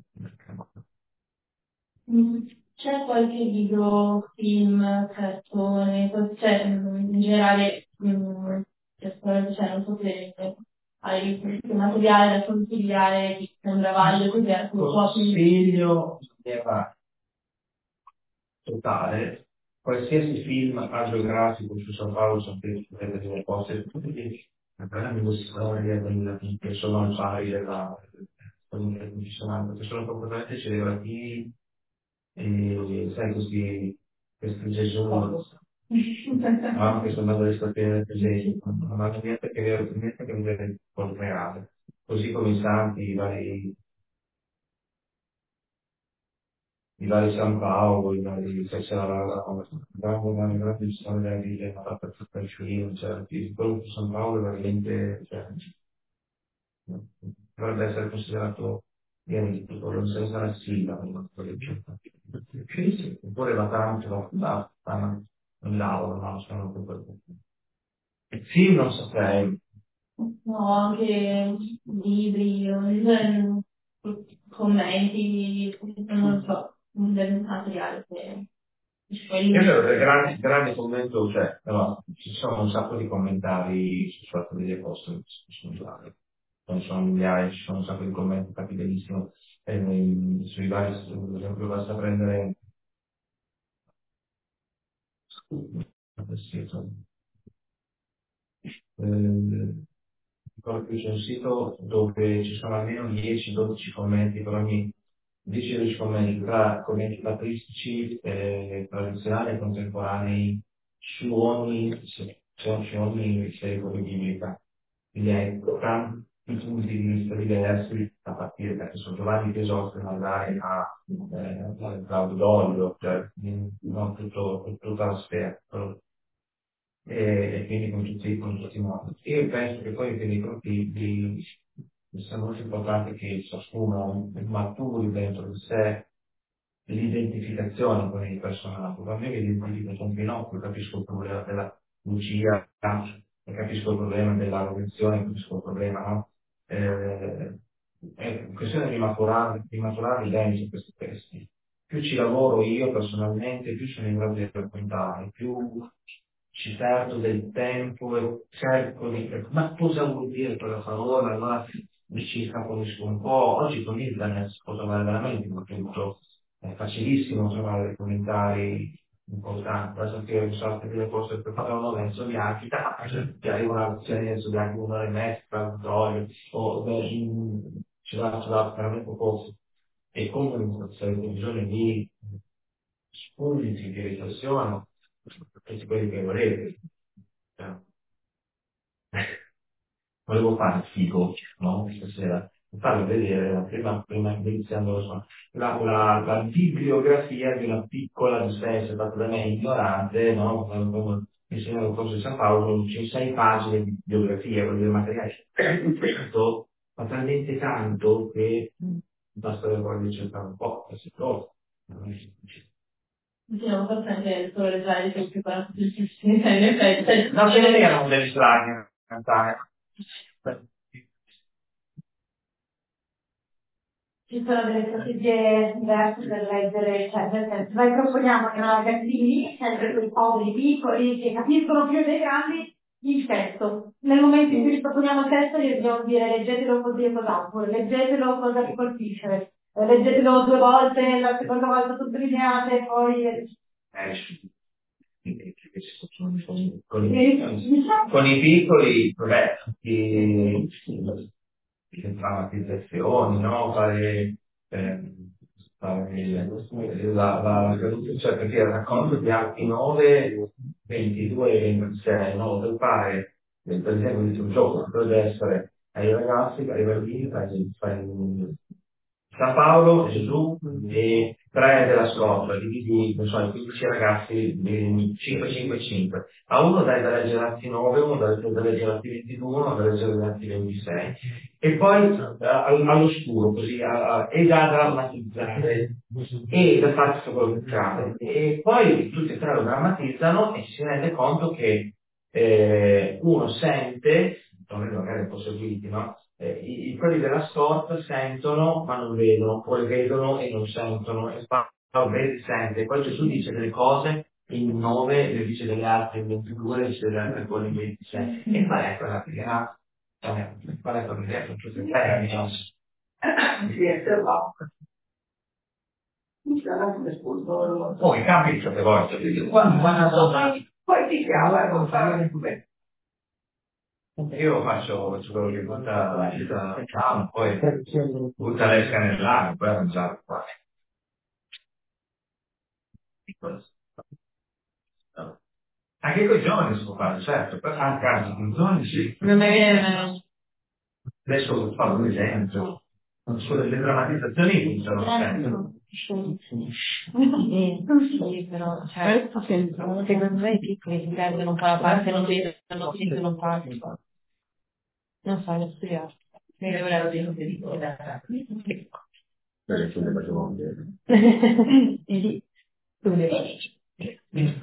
C'è qualche libro, film, cartone, cos- cioè in generale, mh, cioè, cioè, non so se hai qualche materiale da consigliare di sembra valido così a cui può Consiglio totale, qualsiasi film agiografico su San Paolo, San Pietro, potete dire cose, la grande storia che sono al pari della dell'impressionante, che sono completamente celebrativi e sai questi, questi Gesù, no? Che sono andato alle state presenti, non hanno niente che vedere, niente che vedere con il reale, così come i santi, i vari i vari San Paolo, i vari se c'era la la una grande storia della vita fatta per tutto il film, cioè il quello di San Paolo è veramente, cioè, dovrebbe essere considerato eretico, non se ne sarà sfida, oppure va tanto da in laurea, ma non sono più per il film non saprei. No, anche libri, eh, commenti, non so, del materiale che Io credo che grande, grande commento, cioè, allora, ci sono un sacco di commentari sul fatto degli apostoli, non sono migliaia, ci sono un sacco di commenti fatti benissimo, eh, sui vari, per esempio, basta prendere, eh, ricordo che c'è un sito dove ci sono almeno dieci dodici commenti per ogni dieci dodici commenti tra commenti patristici, eh, tradizionali e contemporanei su ogni, su, su ogni secolo di biblica. Quindi hai tanti punti di vista diversi a partire da sono Giovanni Crisostolo andare a eh, Claudio Doglio, cioè non tutto, tutta la sfera e, e quindi con tutti, con tutti i modi. Io penso che poi per i propri di, mi sembra molto importante che ciascuno maturi dentro di sé l'identificazione con il personaggio. Per me mi identifico con Pinocchio, capisco il problema della Lucia, capisco il problema della convenzione, capisco il problema, no? Eh, è questione di maturare, di maturare dentro questi testi. Più ci lavoro io personalmente, più sono in grado di raccontare, più ci perdo del tempo e cerco di... Ma cosa vuol dire quella parola? Allora mi ci caponisco un po'. Oggi con internet si può trovare veramente molto tutto. È facilissimo trovare dei commentari importanti, basta che un sacco di cose che fanno Lorenzo Bianchi, che arriva una lezione di Lorenzo Bianchi un'ora e mezza, traduttorio, o beh, in- ci va, ci va veramente poco. E comunque se avete bisogno di spunti di riflessione, tutti quelli che volete. Cioè, volevo fare il figo, no? Stasera, farvi vedere, prima, prima iniziando so, la, la, la bibliografia di una piccola dispensa fatta da me ignorante, no? Come insegnato il corso di San Paolo, ci sei pagine di biografia, vuol dire materiale, tanto, ma talmente tanto che basta poi cercare un po', queste cose. Sì, non posso anche solo le slide che ho preparato tutti in effetti. No, se non erano delle slide in realtà. Ci sono delle strategie diverse per leggere, cioè nel senso, noi proponiamo ai ragazzini, sempre quei poveri piccoli che capiscono più dei grandi, il testo. Nel momento in cui gli proponiamo il testo gli dobbiamo dire leggetelo così e cos'altro, leggetelo cosa vi colpisce, eh, leggetelo due volte, la seconda volta sottolineate e poi... Eh, con, i, con i piccoli, vabbè, i, le drammatizzazioni, no? Fare, eh, fare la, la, cioè perché il racconto di atti nove, ventidue e ventisei, no? Per fare, per esempio, dice un gioco, potrebbe essere ai ragazzi, ai bambini, fai, fai San Paolo, Gesù e tre della scorta, dividi, non so, i quindici ragazzi, cinque, cinque, cinque. A uno dai da leggere atti nove, uno dai da leggere atti ventidue, uno da leggere atti ventisei. E poi uh, all'oscuro, così, uh, e da drammatizzare, e da farsi sopportare. E poi tutti e tre lo drammatizzano e ci si rende conto che eh, uno sente, magari un po' seguiti, no? Eh, i, i- quelli della scorta sentono ma non vedono, poi vedono e non sentono, e Paolo vede e sente, poi Gesù dice delle cose in nove, le dice delle altre in ventidue, le dice delle altre cose in ventisei, e qual è quella che ha, cioè, qual è quella che ha tutte le tre, diciamo. Sì, è servato. Poi capito che voglio, quando quando Poi ti chiama e non fare bene. io faccio, faccio quello che butta la città, poi butta l'esca nell'aria, poi arrangiare qua. Anche con i giovani si può fare, certo, per anche anche con i giovani sì. Non è vero. Adesso fanno un esempio, sulle le drammatizzazioni iniziano sempre. Sì, però, cioè, secondo me i piccoli si perdono un po' la parte, non vedono, non sentono parte. Non so, ne studiare. Mi devo dare di Perché tu ne facevo vedere. E lì, tu le vedi.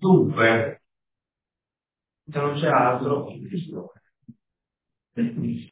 Dunque, se non c'è altro,